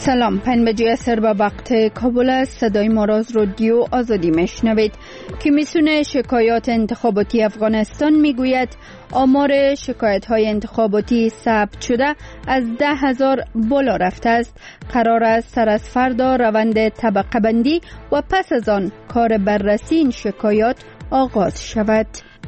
سلام، 5 به وقت کابل است. صدای ما را از رادیو آزادی میشنوید. کمیسیون شکایات انتخاباتی افغانستان میگوید آمار شکایت های انتخاباتی ثبت شده از 10,000 بالا رفته است. قرار است سر از فردا روند طبقه بندی و پس از آن کار بررسی این شکایات آغاز شود.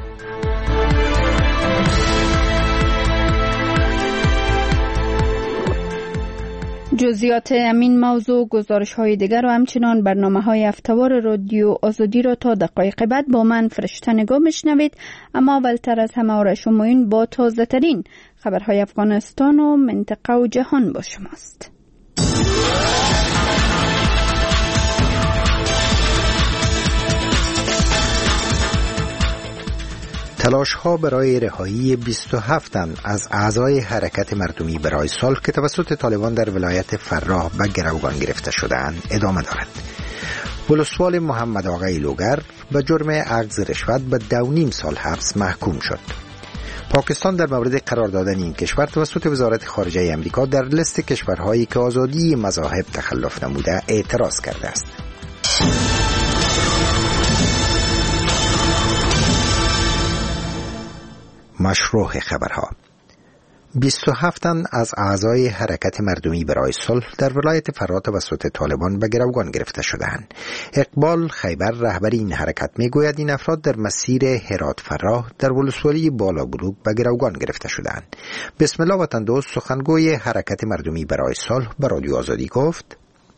جزئیات همین موضوع، گزارش های دیگر و همچنان برنامه های هفته‌وار رادیو آزادی را تا دقایق بعد با من فرشته نگاه میشنوید. اما اولتر از همه آرش شمایون با تازه ترین خبرهای افغانستان و منطقه و جهان با شماست. تلاش‌ها برای رهایی 27 تن از اعضای حرکت مردمی برای صلح که توسط طالبان در ولایت فراه به گروگان گرفته شده‌اند ادامه دارد. ولسوال محمد آقای لوگر به جرم اخذ رشوت به 2.5 سال حبس محکوم شد. پاکستان در مورد قرار دادن این کشور توسط وزارت خارجه آمریکا در لیست کشورهایی که آزادی مذاهب تخلف نموده اعتراض کرده است. مشروع خبرها: 27 تن از اعضای حرکت مردمی برای صلح در ولایت فراه توسط طالبان به گروگان گرفته شدند. اقبال خیبر رهبر این حرکت میگوید این افراد در مسیر هرات فراه در ولسوالی بالا بلوک به گروگان گرفته شدند. بسم الله وطن دوست سخنگوی حرکت مردمی برای صلح به رادیو آزادی گفت: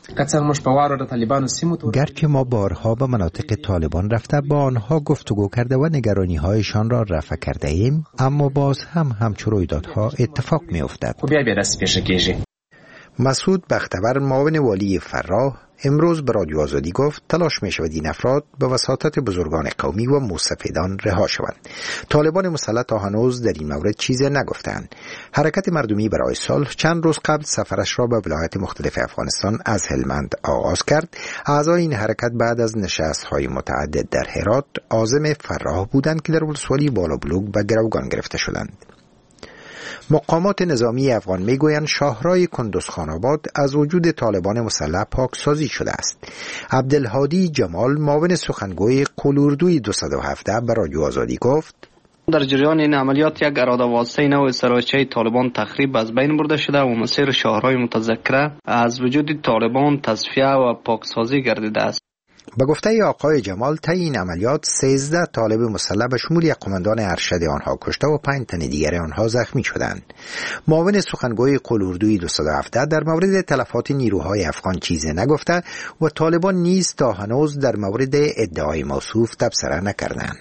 گرچه ما بارها به مناطق طالبان رفته با آنها گفتگو کرده و نگرانی هایشان را رفع کرده ایم، اما باز هم همچو رویدادها اتفاق می افتد. مسعود بختور معاون والی فراه امروز به رادیو آزادی گفت تلاش می شود این افراد به وساطت بزرگان قومی و مستفیدان رها شوند. طالبان مسلح تا هنوز در این مورد چیزی نگفتند. حرکت مردمی برای صلح چند روز قبل سفرش را به ولایات مختلف افغانستان از هلمند آغاز کرد. اعضای این حرکت بعد از نشست‌های متعدد در هرات عازم فراه بودند که در ولسوالی بالا بلوک به گروگان گرفته شدند. مقامات نظامی افغان میگویند شاهرای کندوز خان آباد از وجود طالبان مسلح پاکسازی شده است. عبدالهادی جمال معاون سخنگوی قلوردوی 217 به رادیو آزادی گفت: در جریان این عملیات یک اراده واسطه نو سرایچه طالبان تخریب از بین برده شده و مسیر شاهرای متذکره از وجود طالبان تصفیه و پاکسازی گردیده است. به گفته آقای جمال طی این عملیات 13 طالب مسلح به شمول یک قماندان ارشد آنها کشته و 5 تن دیگر آنها زخمی شدند. معاون سخنگوی قلوردوی 217 در مورد تلفات نیروهای افغان چیزی نگفته و طالبان نیز تا هنوز در مورد ادعای موصوف تبصره نکردند.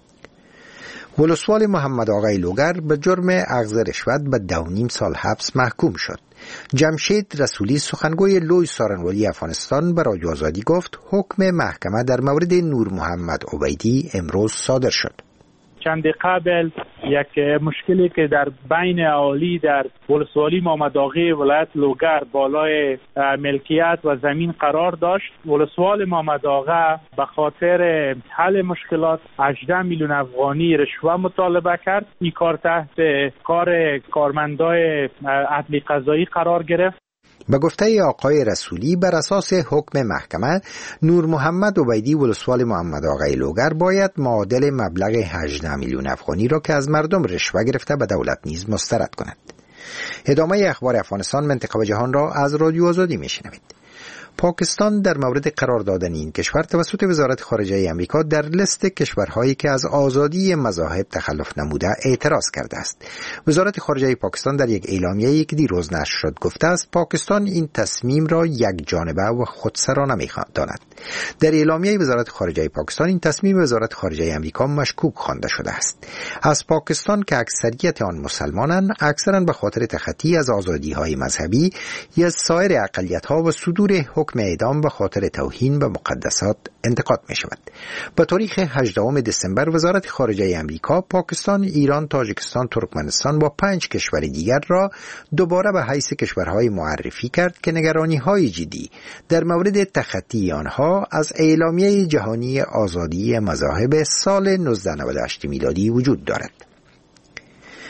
ولسوال محمد آقای لوگر به جرم اخذ رشوت به 2.5 سال حبس محکوم شد. جمشید رسولی سخنگوی لوی سارنوالی افغانستان به رادیو آزادی گفت حکم محکمه در مورد نور محمد عبیدی امروز صادر شد. چند قبل یک مشکلی که در بین اهالی در ولسوالی محمد آقای ولایت لوگر بالای ملکیت و زمین قرار داشت. ولسوال محمد آقا به خاطر حل مشکلات 18 میلیون افغانی رشوه مطالبه کرد. این کار تحت کار کارمندای عدل قضایی قرار گرفت. به گفته آقای رسولی بر اساس حکم محکمه نور محمد عبیدی ولسوال محمد آقای لوگر باید معادل مبلغ 18 میلیون افغانی را که از مردم رشوه گرفته به دولت نیز مسترد کند. ادامه اخبار افغانستان منطقه و جهان را از رادیو آزادی میشنوید. پاکستان در مورد قرار دادن این کشور توسط وزارت خارجه آمریکا در لیست کشورهایی که از آزادی مذاهب تخلف نموده اعتراض کرده است. وزارت خارجه پاکستان در یک اعلامیه‌ای که دیروز نشر شد گفته است پاکستان این تصمیم را یک جانبه و خودسرانه می‌داند. در اعلامیه وزارت خارجه پاکستان این تصمیم وزارت خارجه آمریکا مشکوک خوانده شده است. از پاکستان که اکثریت آن مسلمانند اکثرا به خاطر تخطی از آزادی‌های مذهبی یا سایر اقلیت‌ها و صدور حکم اعدام به خاطر توهین به مقدسات انتقاد می شود. به تاریخ 18 دسامبر وزارت خارجه آمریکا پاکستان، ایران، تاجیکستان، ترکمنستان و 5 کشور دیگر را دوباره به حیث کشورهای معرفی کرد که نگرانی‌های جدی در مورد تخطی آنها از اعلامیه جهانی آزادی مذاهب سال 1998 میلادی وجود دارد.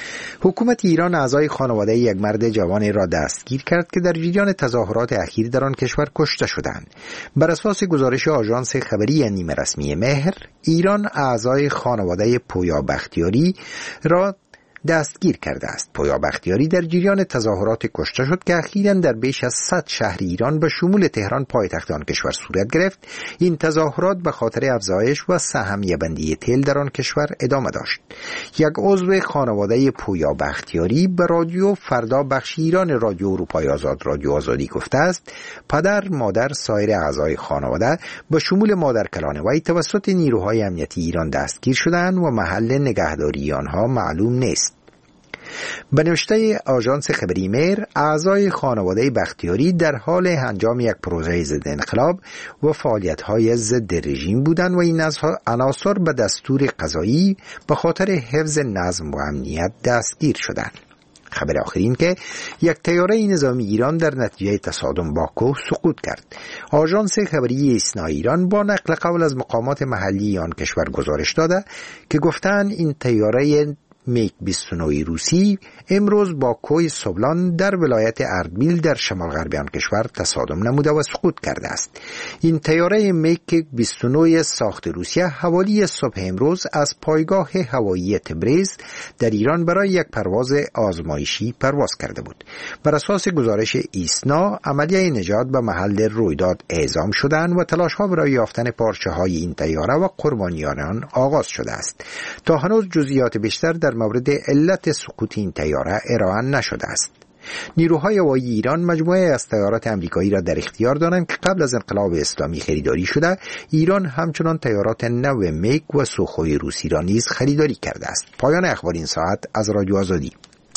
حکومت ایران اعضای خانواده یک مرد جوان را دستگیر کرد که در جریان تظاهرات اخیر در آن کشور کشته شدند. بر اساس گزارش آژانس خبری نیمه رسمی مهر، ایران اعضای خانواده پویا بختیاری را دستگیر کرده است. پویا بختیاری در جریان تظاهرات کشته شد که اخیراً در بیش از 100 شهر ایران به شمول تهران پایتخت آن کشور صورت گرفت. این تظاهرات به خاطر افزایش و سهمیه بندی تیل در آن کشور ادامه داشت. یک عضو خانواده پویا بختیاری به رادیو فردا بخش ایران رادیو اروپای آزاد رادیو آزادی گفته است پدر، مادر، سایر اعضای خانواده به شمول مادر کلان وی توسط نیروهای امنیتی ایران دستگیر شدند و محل نگهداری آنها معلوم نیست. به نوشته آژانس خبری مهر، اعضای خانواده بختیاری در حال انجام یک پروژه ضد انقلاب و فعالیت‌های ضد رژیم بودند و این عناصر به دستور قضایی به خاطر حفظ نظم و امنیت دستگیر شدند. خبر آخرین که یک طیاره نظامی ایران در نتیجه تصادم با کوه سقوط کرد. آژانس خبری ایسنا ایران با نقل قول از مقامات محلی آن کشور گزارش داده که گفتند این طیاره میگ 29 روسی امروز با کوه سوبلان در ولایت اردبیل در شمال غربی آن کشور تصادم نموده و سقوط کرده است. این طیاره میگ 29 ساخت روسیه حوالی صبح امروز از پایگاه هوایی تبریز در ایران برای یک پرواز آزمایشی پرواز کرده بود. بر اساس گزارش ایسنا، عملیه نجات به محل رویداد اعزام شدند و تلاش‌ها برای یافتن پارچه‌های این طیاره و قربانیان آن آغاز شده است. تا هنوز جزئیات بیشتر در مورد علت سقوط این طیاره ارائه نشده است. نیروهای هوایی ایران مجموعه از طیارات آمریکایی را در اختیار دارند که قبل از انقلاب اسلامی خریداری شده. ایران همچنان طیارات نو میگ و سوخوی روسی را نیز خریداری کرده است. پایان اخبار این ساعت از رادیو آزادی.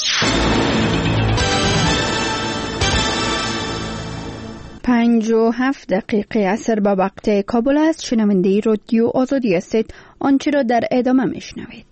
57 دقیقه عصر با وقت کابل است. شنونده رادیو آزادی هستید. آنچه را در ادامه میشنوید.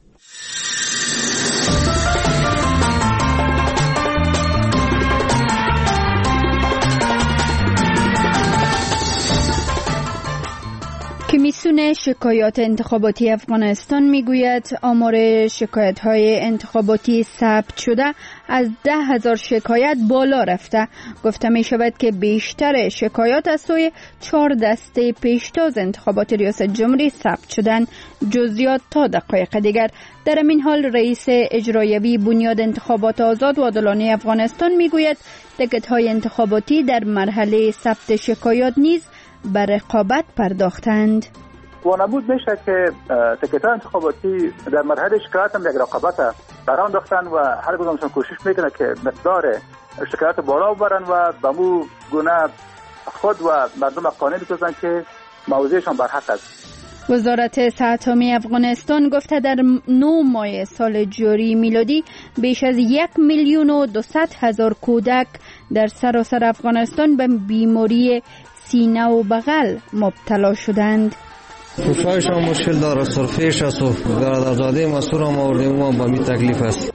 کمیسیون شکایات انتخاباتی افغانستان میگوید آمار شکایت‌های انتخاباتی ثبت شده از 10,000 شکایت بالا رفته. گفته می شود که بیشتر شکایات از سوی 4 دسته پیشتاز انتخابات ریاست جمهوری ثبت شدند. جزئیات تا دقایق دیگر. در این حال رئیس اجرایی بنیاد انتخابات آزاد و عادلانه افغانستان میگوید تکت‌های انتخاباتی در مرحله ثبت شکایات نیز به رقابت پرداختند. وانمود میشه که تکت‌های انتخاباتی در مرحله شکایت هم یک رقابت بران داشتن و هر کدومشون کوشش میکنه که مقدار شکایت بالا ببرن و به مو گونه خود و مردم قانع بسازن که موضوعشان برحق است. وزارت صحت عامه افغانستان گفته در 9 ماه سال جاری میلادی بیش از 1,200,000 کودک در سراسر افغانستان به بیماری سینه و بغل مبتلا شدند. فوشایشان مشکل داره، سرفیش است و برادرزاده مسئول هم آوردیم و با می تکلیف است.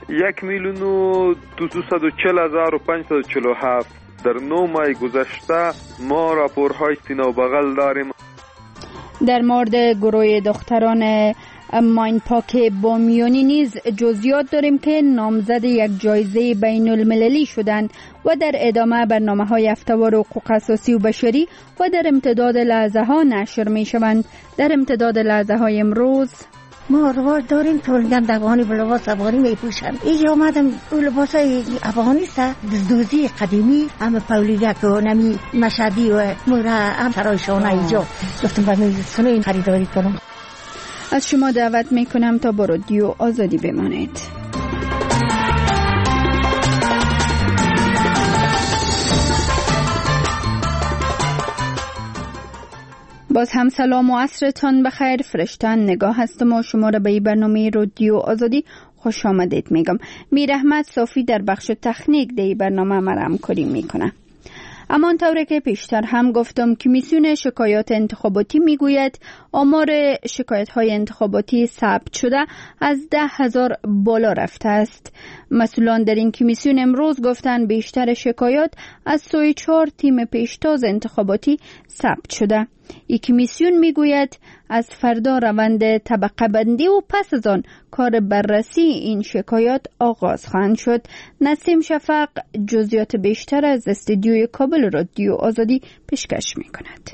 1,240,547 در 9 ماه گذشته ما راپورهای سینه و بغل داریم. در مورد گروه دختران ماین پاک بامیانی نیز جزئیات داریم که نامزد یک جایزه بین المللی شدند و در ادامه برنامه‌های هفته‌وار حقوق اساسی و بشری و در امتداد لحظه ها نشر می شوند. در امتداد لحظه های امروز ما رواج داریم تولگند افغانی به لباس افغانی می پوشن. اینجا آمدم اون لباس های افغانی است، دزدوزی قدیمی هم پولیدک و نمی مشهدی و مورا هم سرایشانه اینجا گفتم برمی سنوین خریداری کنم. از شما دعوت می کنم تا با رادیو آزادی بمانید. باز هم سلام و عصرتان بخیر. فرشتن نگاه هستم و شما را به این برنامه رادیو آزادی خوش آمدید میگم. میر احمد صافی در بخش تکنیک دی برنامه ما را همکاری میکنه. اما طوری که پیشتر هم گفتم کمیسیون شکایات انتخاباتی میگوید آمار شکایت‌های انتخاباتی ثبت شده از 10,000 بالا رفته است. مسئولان در این کمیسیون امروز گفتند بیشتر شکایات از سوی 4 تیم پیشتاز انتخاباتی ثبت شده. این کمیسیون میگوید از فردا روند طبقه بندی و پس از آن کار بررسی این شکایات آغاز خواهد شد. نسیم شفق جزئیات بیشتر از استودیوی کابل رادیو آزادی پیشکش می‌کند.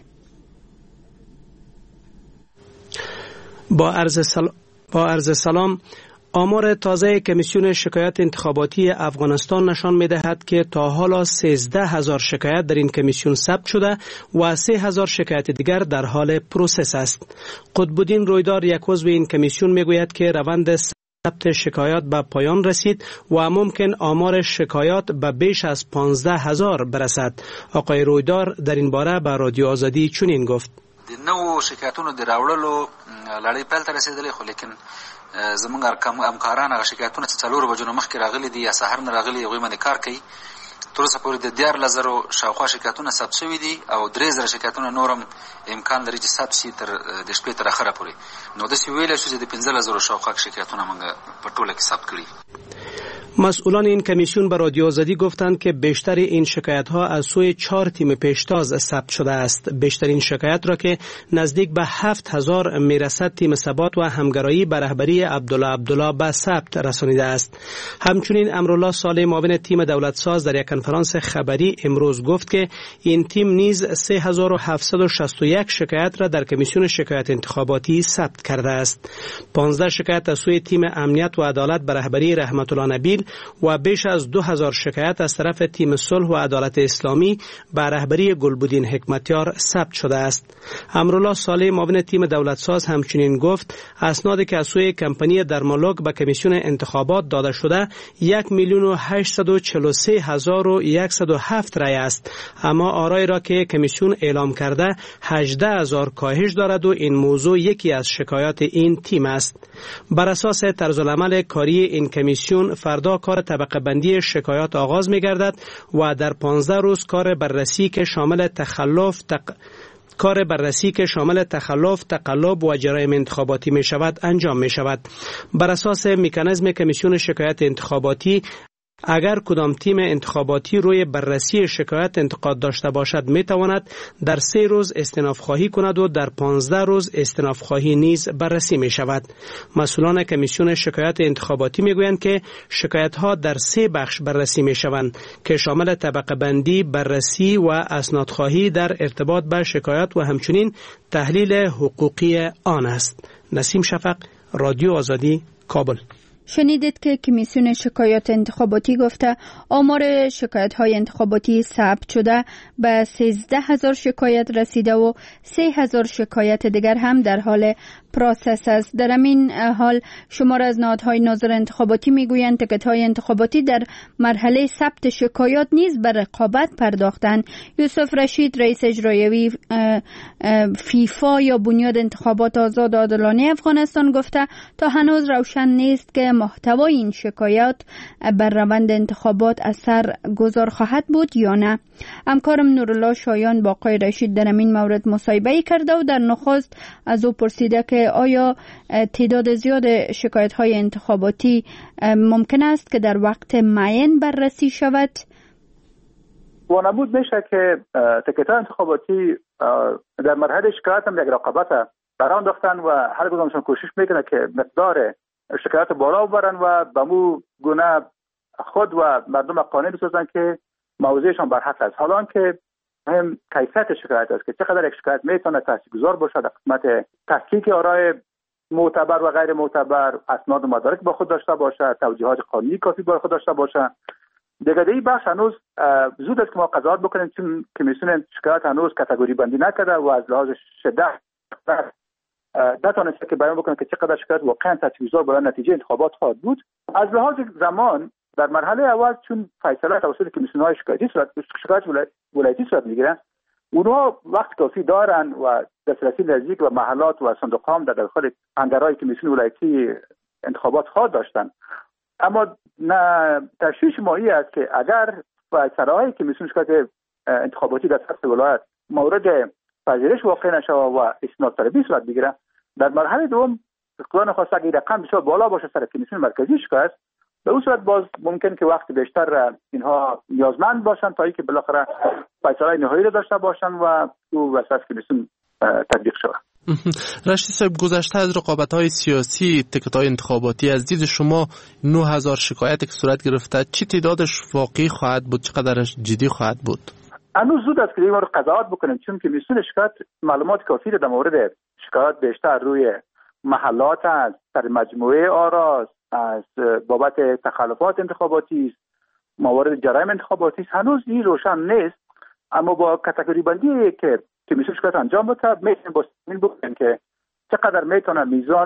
با عرض سلام. آمار تازه کمیسیون شکایات انتخاباتی افغانستان نشان می‌دهد که تا حالا 13,000 شکایت در این کمیسیون ثبت شده و 3,000 شکایت دیگر در حال پروسس است. قطب‌الدین رویدار، یک عضو این کمیسیون، میگوید که روند ثبت شکایات به پایان رسید و ممکن آمار شکایات به بیش از 15,000 برسد. آقای رویدار در این باره به رادیو آزادی چنین گفت: نو شکایتونو د راوړلو لړۍ پیل ته رسیدلې، خو لیکن زمونږ همکاران هغه شکایتونه چې 4 بجو مخکې راغلي دي یا سحر نه راغلي، هغوی باندې کار کوي. تر اوسه پورې د 14,000 شاوخوا شکایتونه ثبت شوي دي او 3,000 شکایتونه نورم امکان لري چې ثبت شي تر د شپې تر اخره پورې. نو داسې ویلی شو چې د 15,000 شاوخوا شکایتونه موږ په ټوله کې ثبت کړي. مسئولان این کمیسیون به رادیو آزادی گفتند که بیشتر این شکایت ها از سوی 4 تیم پیشتاز ثبت شده است. بیشترین شکایت را که نزدیک به 7,000 میرسد تیم ثبات و همگرایی به رهبری عبدالله به ثبت رسانیده است. همچنین امرالله صالح، معاون تیم دولت ساز، در یک کنفرانس خبری امروز گفت که این تیم نیز 3,761 شکایت را در کمیسیون شکایت انتخاباتی ثبت کرده است. 15 شکایت از سوی تیم امنیت و عدالت به رهبری رحمت الله نبیل و بیش از 2,000 شکایت از طرف تیم صلح و عدالت اسلامی به رهبری گلبدین حکمتیار ثبت شده است. امرالله صالح، معاون تیم دولت ساز، همچنین گفت اسنادی که از سوی کمپانی درمالوگ به کمیسیون انتخابات داده شده 1,843,107 رای است، اما آرای را که کمیسیون اعلام کرده 18,000 کاهش دارد و این موضوع یکی از شکایات این تیم است. بر اساس طرزالعمل کاری این کمیسیون فردا کار طبقه بندی شکایات آغاز می گردد و در 15 روز کار بررسی که شامل تخلف، تقلب و جرایم انتخاباتی می شود انجام می شود. بر اساس مکانیزم کمیسیون شکایت انتخاباتی، اگر کدام تیم انتخاباتی روی بررسی شکایت انتقاد داشته باشد می تواند در 3 روز استئناف خواهی کند و در 15 روز استئناف خواهی نیز بررسی می شود. مسئولان کمیسیون شکایت انتخاباتی می گویند که شکایت ها در 3 بخش بررسی می شوند که شامل طبقه بندی، بررسی و اسناد خواهی در ارتباط به شکایت و همچنین تحلیل حقوقی آن است. نسیم شفق، رادیو آزادی، کابل. شنیدید که کمیسیون شکایات انتخاباتی گفته آمار شکایت‌های انتخاباتی ثبت شده به 13,000 شکایت رسیده و 3,000 شکایت دیگر هم در حال پروسس است. در همین حال شمار از نهادهای ناظر انتخاباتی میگویند تکت‌های انتخاباتی در مرحله ثبت شکایات نیز به رقابت پرداختند. یوسف رشید، رئیس اجرایی فیفا یا بنیاد انتخابات آزاد و عادلانه افغانستان، گفته تا هنوز روشن نیست که محتوای این شکایات بر روند انتخابات اثر گذار خواهد بود یا نه. همکارم نورالله شایان با آقای رشید در این مورد مصاحبه کرده و در نخست از او پرسیده که آیا تعداد زیاد شکایت‌های انتخاباتی ممکن است که در وقت معین بررسی شود؟ وانمود میشه که تکت‌های انتخاباتی در مرحله شکایت هم یک رقابت بران داشتن و هر کدومشون کوشش میکنه که مقدار شکایت بالا ببرن و به مو گونه خود و مردم قانع بسازن که موضوعشان بر حق است. حالا که مهم کیفیت شکایت است که چقدر یک شکایت میتونه تاثیرگذار باشد در قسمت تحقیق آرای معتبر و غیر معتبر، اسناد و مدارک با خود داشته باشد، توجیهات قانونی کافی با خود داشته باشد. دیگه این بخش هنوز زود است که ما قضاوت بکنیم، چون کمیسیون شکایت هنوز کاتگوری بندی نکرده و از لحاظ شدت نتونسته که بیان بکنه که چقدر شکایت واقعا تاثیرگذار برای نتیجه انتخابات خواهد بود. از لحاظ زمان در مرحله اول چون فیصله توسط کمیسیون‌های شکایت ولایتی صورت میگیرن، اونها وقت کافی دارن و دسترسی نزدیک و محلات و صندوق هم در داخل انگارهای کمیسیون ولایتی انتخابات خواهد داشتن. اما تشویش ماهی است که اگر فیصله‌های کمیسیون شکایت انتخاباتی در سطح ولایت مورد پذیرش واقع نشه و اسناد طلبی صورت بگیره. در مرحله دوم خدا نخواسته اگه رقم بسیار بالا باشه سر کمیسیون مرکزی شکست، به اون صورت باز ممکن که وقت بیشتر اینها نیازمند باشن تا اینکه بالاخره فیصله نهایی را داشته باشن و او وسط کمیسیون تطبیق شود. رشید صاحب، گذشته از رقابت‌های سیاسی تیکت‌های انتخاباتی از دید شما 9000 شکایت که صورت گرفته چی تعدادش واقعی خواهد بود، چقدرش جدی خواهد بود؟ هنوز زود است که این رو قضاوت بکنیم، چون که کمیسیون شکایت معلومات کافی در مورد شکایت بیشتر روی محلات از در مجموعه آرا از بابت تخلفات انتخاباتی، موارد جرایم انتخاباتی هنوز این روشن نیست. اما با کاتگوری بندی که کمیسیون شکایت انجام بده میتونیم با این بگیم که چقدر میتونه میزان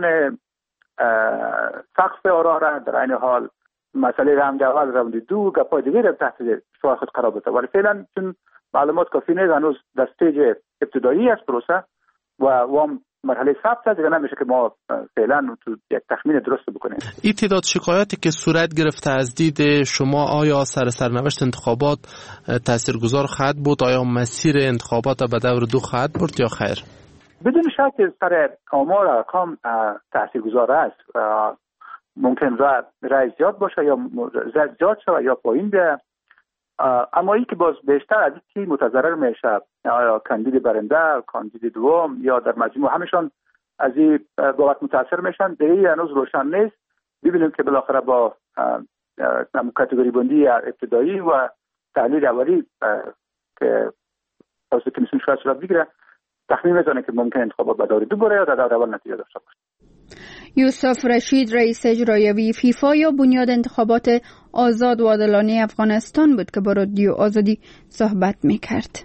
سقف آرا را در این حال مسئله راوند اول راوند دو گپای دیگه را تحت شعار خود قرار بده. ولی فعلا چون معلومات کافی نیست، هنوز در استیج ابتدایی است پروسه و مرحله ثبت است، دیگه نمیشه که ما فعلا تو یک تخمین درست بکنیم. این تعداد شکایاتی که صورت گرفته از دید شما آیا سرنوشت انتخابات تاثیرگذار خواهد بود؟ آیا مسیر انتخابات به دور دو خواهد برد یا خیر؟ بدون شک سر آمار ارقام تاثیرگذار است. ممکن رای زیاد باشه یا زیاد شود یا پایین بیاید، اما این که باز بیشتر از این متضرر میشه، یا کاندید برنده، کاندید دوم یا در مجموع همشان از این بابت متاثر میشن. دیگه هنوز روشن نیست. ببینیم که بالاخره با کاتگوری بندی ابتدایی و تحلیل اولی که توسط کمیسیون شکایت صورت بگیره تخمین میزنه که ممکن انتخابات به دور دو بره یا در دور اول نتیجه داشته باشه. یوسف رشید رئیس اجرایی فیفا یا بنیاد انتخابات آزاد و عادلانه افغانستان بود که با رادیو آزادی صحبت میکرد.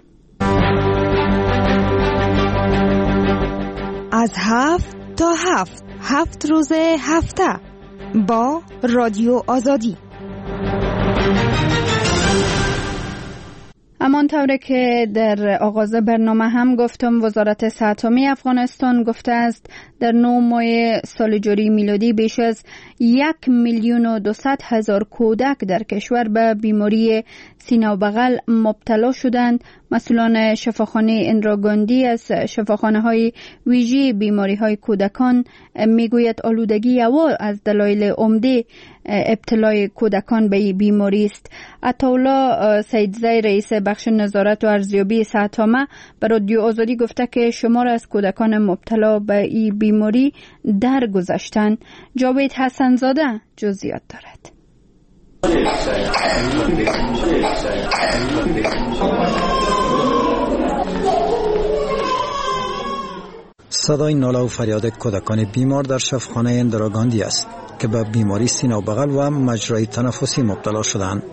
از 7 تا 7 روز هفته با رادیو آزادی. همانطور که در آغاز برنامه هم گفتم، وزارت صحت عامه افغانستان گفته است در 9 ماه سال جاری میلادی بیش از 1,200,000 کودک در کشور به بیماری سینه و بغل مبتلا شدند. مسئولان شفاخانه اندرا گاندی از شفاخانه‌های ویژه بیماری‌های کودکان میگوید آلودگی هوا از دلایل عمده ابتلای کودکان به این بیماری است. عطاالله سیدزی رئیس بخش نظارت و ارزیابی صحت عامه به رادیو آزادی گفته که شمار از کودکان مبتلا به این بیماری درگذشتند. جاوید حسنزاده جزئیات دارد. صدای ناله و فریاد کودکان بیمار در شفاخانه اندرا گاندی است که به بیماری سینه و بغل و مجرای تنفسی مبتلا شدند.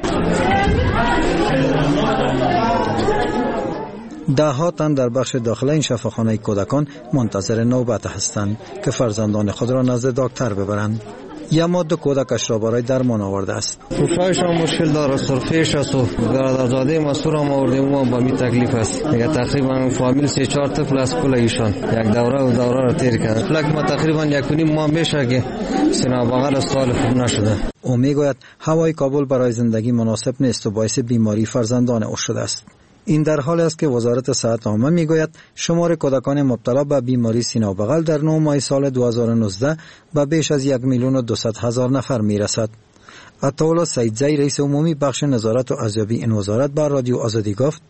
ده‌ها تن در بخش داخل این شفاخانه کودکان منتظر نوبت هستند که فرزندان خود را نزد دکتر ببرند. یا ما 2 کودکش را برای درمان آورده است. فوشایش هم مشکل داره، سرفیش است و برادرزاده مسئول هم آوردیم و با می تکلیف است. دیگه تقریبا فامیل 3-4 طفل از کل ایشان یک دوره را تیر کرد. فلک ما تقریبا 1.5 ماه میشه که سینه و بغل سال خوب نشده. او میگوید هوای کابل برای زندگی مناسب نیست و باعث بیماری فرزندان او شده است. این در حالی است که وزارت صحت عامه میگوید شمار کودکان مبتلا به بیماری سینه و بغل در 9 ماه سال 2019 به بیش از 1,200,000 نفر میرسد. عطاالله سیدزی رئیس عمومی بخش نظارت و ارزیابی این وزارت به رادیو آزادی گفت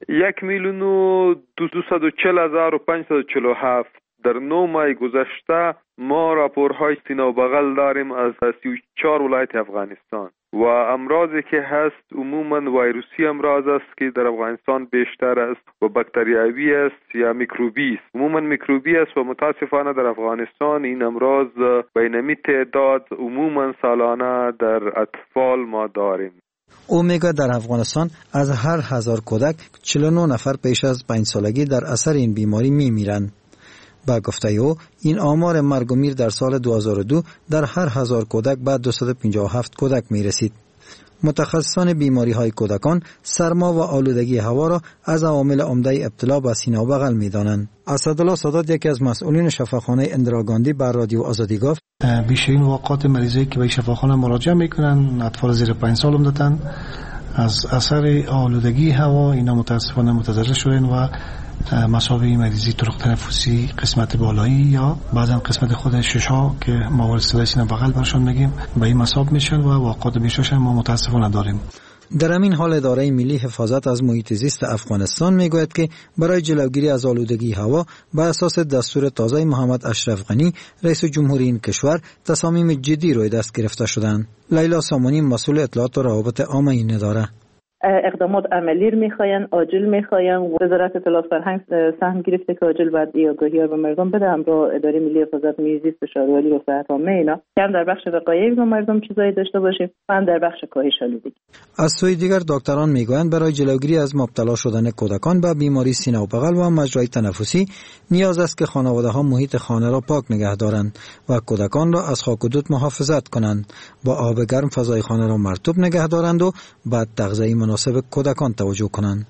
1,240,547 در 9 ماه گذشته ما راپورهای سینه و بغل داریم از 34 ولایت افغانستان و امراضی که هست عموما ویروسی امراض است که در افغانستان بیشتر است و باکتریایی است یا میکروبی است. عموما میکروبی است و متاسفانه در افغانستان این امراض به اینمی تعداد عموما سالانه در اطفال ما داریم. او میگه در افغانستان از هر 1000 کودک 49 نفر پیش از 5 سالگی در اثر این بیماری میمیرند. با گفته او این آمار مرگ و میر در سال 2002 در هر 1000 کودک به 257 کودک می رسید. متخصصان بیماری های کودکان سرما و آلودگی هوا را از عوامل عمده ابتلا به سینه و بغل می دانند. اسدالله سادات یکی از مسئولین شفاخانه اندرا گاندی بر رادیو آزادی گفت بیشترین واقعات مریضایی که به شفاخانه مراجعه میکنن اطفال زیر 5 سال عمدتاً از اثر آلودگی هوا اینا متاسفانه متضرر شدن و مسابقه مریضی طرق تنفسی قسمت بالایی یا بعضا قسمت خود ششا که ما وارد صدای سینه بغل برشان میگیم به این مساب میشن و واقعات بیشترش ما متاسفانه داریم. در همین حال اداره ملی حفاظت از محیط زیست افغانستان میگوید که برای جلوگیری از آلودگی هوا بر اساس دستور تازه محمد اشرف غنی رئیس جمهوری این کشور تصامیم جدی روی دست گرفته شدند. لیلا سامانی مسئول اطلاعات و روابط عامه این اداره اقدامات عملی میخواین، عاجل میخواین. وزارت اطلاعات فرهنگ سهم گرفته که عاجل بعد آگاهی ها به مردم بده. همراه اداره ملی حفاظت محیط زیست، فشاروالی و صحت عامه اینا که هم در بخش وقایع به مردم چیزایی داشته باشیم و هم در بخش کاهش آلودگی. از سوی دیگر دکتران میگویند برای جلوگیری از مبتلا شدن کودکان به بیماری سینه و بغل و مجرای تنفسی نیاز است که خانواده ها محیط خانه را پاک نگه دارند و کودکان را از خاک و دود محافظت کنند. با آب گرم فضای خانه را مرطوب نگه دارند و بعد تغذیه مناسب کودکان توجه کنند.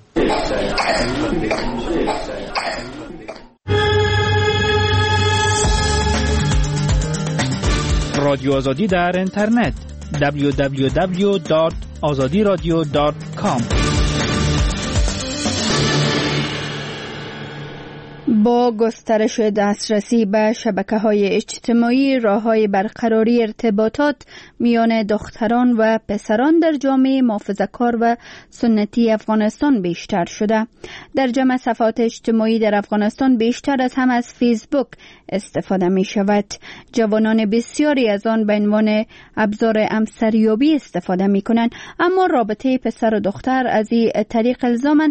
رادیو آزادی در اینترنت www.azadiradio.com. با گسترش دسترسی به شبکه‌های اجتماعی، راه‌های برقراری ارتباطات میان دختران و پسران در جامعه محافظه‌کار و سنتی افغانستان بیشتر شده. در جمع صفحات اجتماعی در افغانستان بیشتر از هم از فیسبوک استفاده می شود. جوانان بسیاری از آن به عنوان ابزار همسریابی استفاده می کنند، اما رابطه پسر و دختر از این طریق الزاماً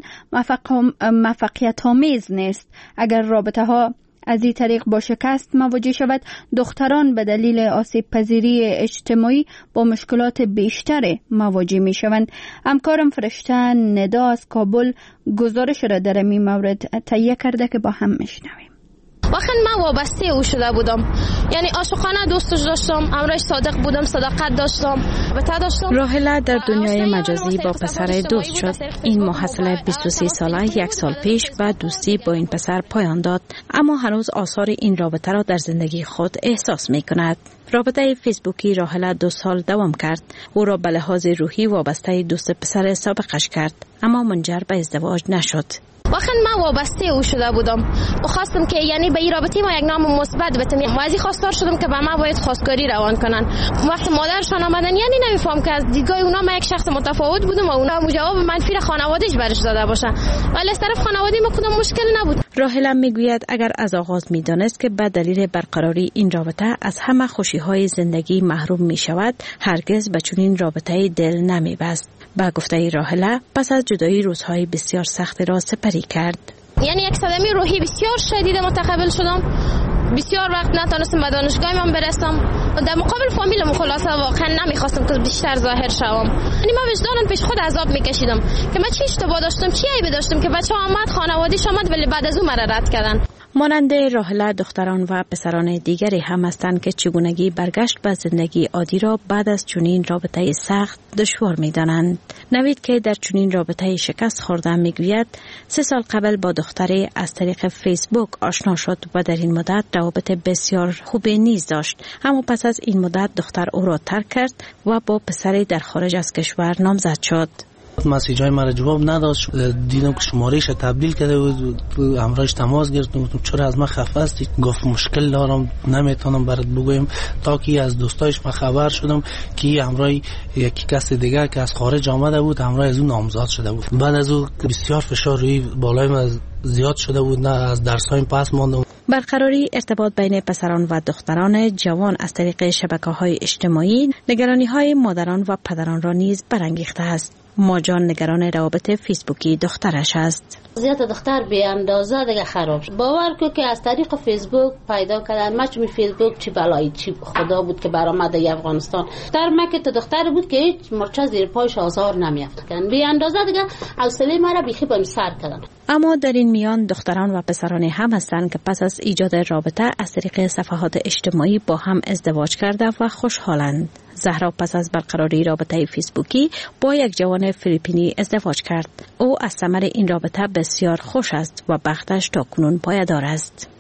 موفقیت آمیز نیست. اگر رابطه ها از این طریق با شکست مواجه شود، دختران به دلیل آسیب پذیری اجتماعی با مشکلات بیشتر مواجه می شوند. همکارم فرشته ندا از کابل گزارش را در این مورد تهیه کرده که با هم میشنویم. واقعا من وابسته او شده بودم، یعنی عاشقانه دوستش داشتم، امرش صادق بودم، صداقت داشتم، وفا داشتم. راحله در دنیای مجازی با پسر دوست شد. این محصله 23 ساله 1 سال پیش به دوستی با این پسر پایان داد، اما هنوز آثار این رابطه را در زندگی خود احساس می کند. رابطه فیسبوکی راحله 2 سال دوام کرد. او را به لحاظ روحی وابسته دوست پسر سابقش کرد، اما منجر به ازدواج نشد. واقعا من وابسته او شده بودم و خواستم که یعنی به این رابطه ما یک نام مثبت بدم. ما از این خواستار شدم که به ما باید خواستگاری روان کنن. وقتی مادرشان آمدن یعنی نمیفهم که از دیدگاه اونا من یک شخص متفاوت بودم و اونا جواب منفی را خانواده‌اش برش داده باشه، ولی از طرف خانواده ما کدام مشکل نبود. راحله میگوید اگر از آغاز میدانست که به دلیل برقراری این رابطه از همه خوشی‌های زندگی محروم میشود، هرگز به چنین رابطه‌ای دل نمیبست. با گفته راحله پس از جدایی روزهای بسیار سخت را سپری کرد. یعنی یک صدمه روحی بسیار شدید متقبل شدم. بسیار وقت نتونستم به دانشگاه من برسم. در مقابل فامیلم خلاصه واقعا نمیخواستم که بیشتر ظاهر شوم. یعنی من وجدانم پیش خود عذاب میکشیدم که من چی اشتباه داشتم، چی عیبی داشتم که بچه‌ها آمد، خانواده‌اش آمد ولی بعد از اون مرا رد کردن. مانند راحله دختران و پسران دیگری هم هستند که چگونگی برگشت به زندگی عادی را بعد از چنین رابطه سخت دشوار می‌دانند. نوید که در چنین رابطه شکست خورده میگوید 3 سال قبل با دختری از طریق فیسبوک آشنا شد و در این مدت روابط بسیار خوبی نیز داشت، اما پس از این مدت دختر او را ترک کرد و با پسری در خارج از کشور نامزد شد. مسیجای مرا جواب نداشت، دیدم که شمارهش تبدیل کرده بود، همراهش تماس گرفتم، گفتم چرا از من خفه هستی؟ گفت مشکل دارم نمیتونم برات بگویم، تا که از دوستایش من خبر شدم که همراه یکی کس دیگه که از خارج آمده بود همراه از اون نامزد شده بود. بعد از اون بسیار فشار روی بالای من زیاد شده بود، نه از درسایم پس ماندم. برقراری ارتباط بین پسران و دختران جوان از طریق شبکه‌های اجتماعی نگرانی‌های مادران و پدران را نیز برانگیخته است. ماجان نگران روابط فیسبوکی دخترش است. وضعیت دختر به اندازه دیگه خراب شد. باور کو که از طریق فیسبوک پیدا کردن مچ فیسبوک چی بلایی چی خدا بود که برآمد در افغانستان. در مکه تو دختر بود که هیچ مرچه زیر پایش آزار نمیافتند. به اندازه دیگه حوصله مرا بیخی بهم سر کردن. اما در این میان دختران و پسران هم هستند که پس از ایجاد رابطه از طریق صفحات اجتماعی با هم ازدواج کرده و خوشحالند. زهرا پس از برقراری رابطه فیسبوکی با یک جوان فیلیپینی ازدواج کرد. او از ثمر این رابطه بسیار خوش است و بختش تا کنون پایدار است.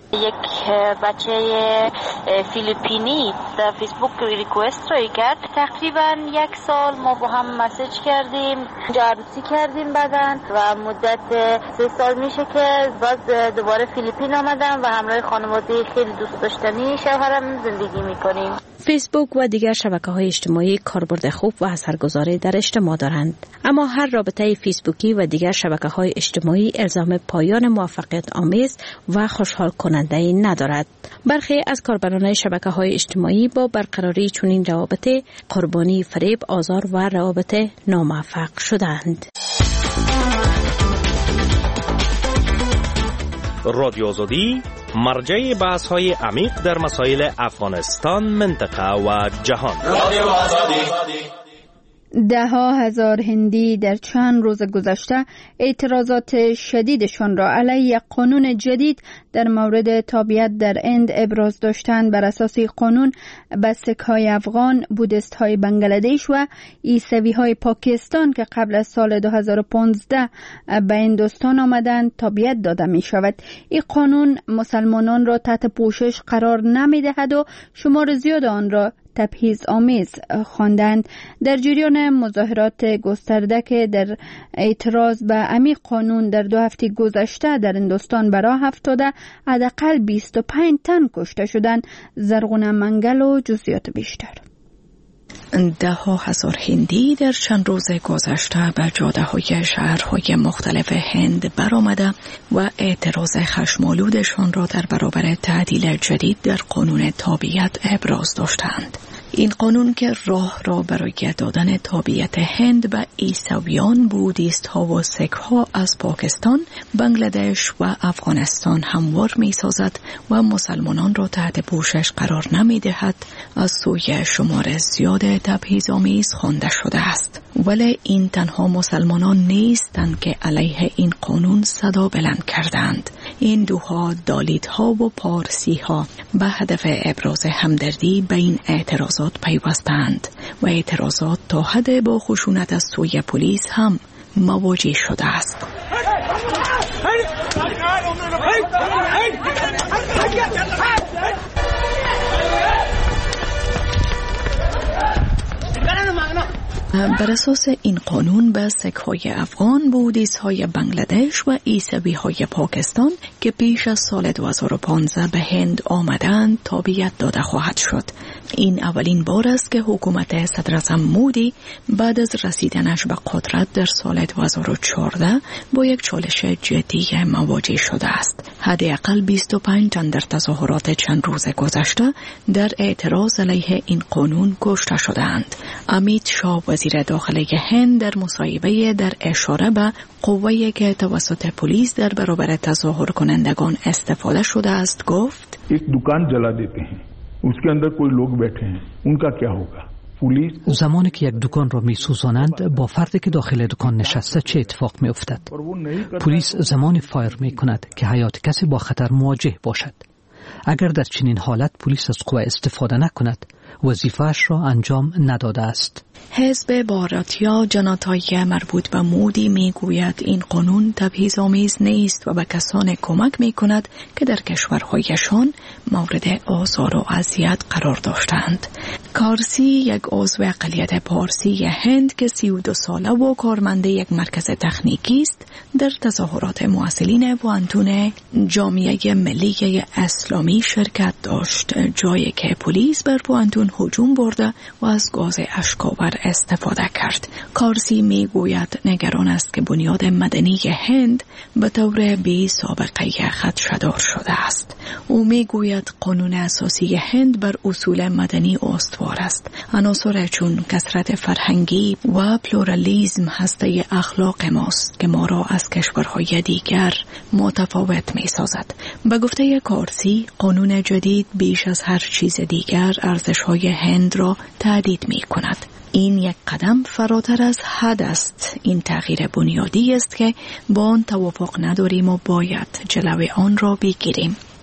یک بچه فیلیپینی در فیسبوک ریکوست رو کرد. تقریبا 1 سال ما با هم مسیج کردیم، عروسی کردیم بعدن و مدت 3 سال میشه که باز دوباره فیلیپین آمدم و همراه خانواده خیلی دوست داشتنی شوهرم زندگی میکنیم. فیسبوک و دیگر شبکه‌های اجتماعی کاربرد خوب و اثرگذاری در اجتماع دارند، اما هر رابطه فیسبوکی و دیگر شبکه‌های اجتماعی الزام پایان موفقیت آمیز و خوشحال کننده ندارد. برخی از کاربران شبکه‌های اجتماعی با برقراری چنین روابط قربانی فریب، آزار و روابط ناموفق شدند. رادیو آزادی مرجع بحث‌های عمیق در مسائل افغانستان، منطقه و جهان. رادیو آزادی. ده‌ها هزار هندی در چند روز گذشته اعتراضات شدیدشان را علیه قانون جدید در مورد تابعیت در هند ابراز داشتند. بر اساس قانون به سیک‌های افغان، بودیست‌های بنگلادش و عیسوی‌های پاکستان که قبل از سال 2015 به هندوستان آمدند تابعیت داده می شود. این قانون مسلمانان را تحت پوشش قرار نمی دهد و شمار زیاد آن را تبعیض آمیز خواندند. در جریان مظاهرات گسترده که در اعتراض به همین قانون در 2 هفته گذشته در هندوستان به راه افتاده، حداقل 25 تن کشته شدند. زرغونه منگل و جزئیات بیشتر. ده‌ها هزار هندی در چند روز گذشته به جاده‌های شهرهای مختلف هند برآمده و اعتراض خشم‌آلودشان را در برابر تعدیل جدید در قانون تابعیت ابراز داشتند. این قانون که راه را برای دادن تابعیت هند به عیسویان، بودیست ها و سیک ها از پاکستان، بنگلادش و افغانستان هموار می سازد و مسلمانان را تحت پوشش قرار نمی دهد، از سوی شمار زیاد تبعیض‌آمیز خوانده شده است. ولی این تنها مسلمانان نیستند که علیه این قانون صدا بلند کردند. هندوها، دالیت‌ها و پارسی‌ها به هدف ابراز همدردی به این اعتراضات پیوستند و اعتراضات تا حد با خشونت از سوی پلیس هم مواجه شده است. بر اساس این قانون به سیک‌های افغان، بودیست‌های بنگلادش و عیسوی‌های پاکستان که پیش از سال 2015 به هند آمدند تابعیت داده خواهد شد. این اولین بار است که حکومت صدراعظم مودی بعد از رسیدنش به قدرت در سال 2014 با یک چالش جدی مواجه شده است. حداقل 25 تن در تظاهرات چند روز گذشته در اعتراض علیه این قانون کشته شدند. امیت شاه وزیر داخلی هند در مصاحبه در اشاره به قوه‌ای که توسط پلیس در برابر تظاهر کنندگان استفاده شده است گفت: एक दुकान जला देते हैं, उसके अंदर कोई लोग बैठे हैं, उनका क्या होगा? زمانی که یک دکان را می سوزانند، با فردی که داخل دکان نشسته چه اتفاق می افتد؟ پلیس زمانی فایر می کند که حیات کسی با خطر مواجه باشد. اگر در چنین حالت پلیس از قوه استفاده نکند، وظیفه‌اش را انجام نداده است. حزب باراتیا جناتای مربوط به مودی میگوید این قانون تبعیض‌آمیز نیست و به کسان کمک میکند که در کشورهایشان مورد آزار و اذیت قرار داشتند. کارسی، یک عضو اقلیت پارسی هند که 32 ساله و کارمند یک مرکز تکنیکی است، در تظاهرات محصلین پوانتون جامعه ملی اسلامی شرکت داشت، جایی که پلیس بر پوانتون هجوم برده و از گاز اشک‌آور استفاده کرد. کارسی میگوید نگران است که بنیاد مدنی هند به طور بی سابقه خدشه‌دار شده است. او میگوید قانون اساسی هند بر اصول مدنی استوار است. عناصر چون کثرت فرهنگی و پلورالیسم هسته اخلاق ماست که ما را از کشورهای دیگر متفاوت می‌سازد. به گفته کارسی، قانون جدید بیش از هر چیز دیگر ارزش‌های هند را تهدید می‌کند. این یک قدم فراتر از حد است. این تغییر بنیادی است که با آن توافق نداریم و باید جلوی آن را بگیریم.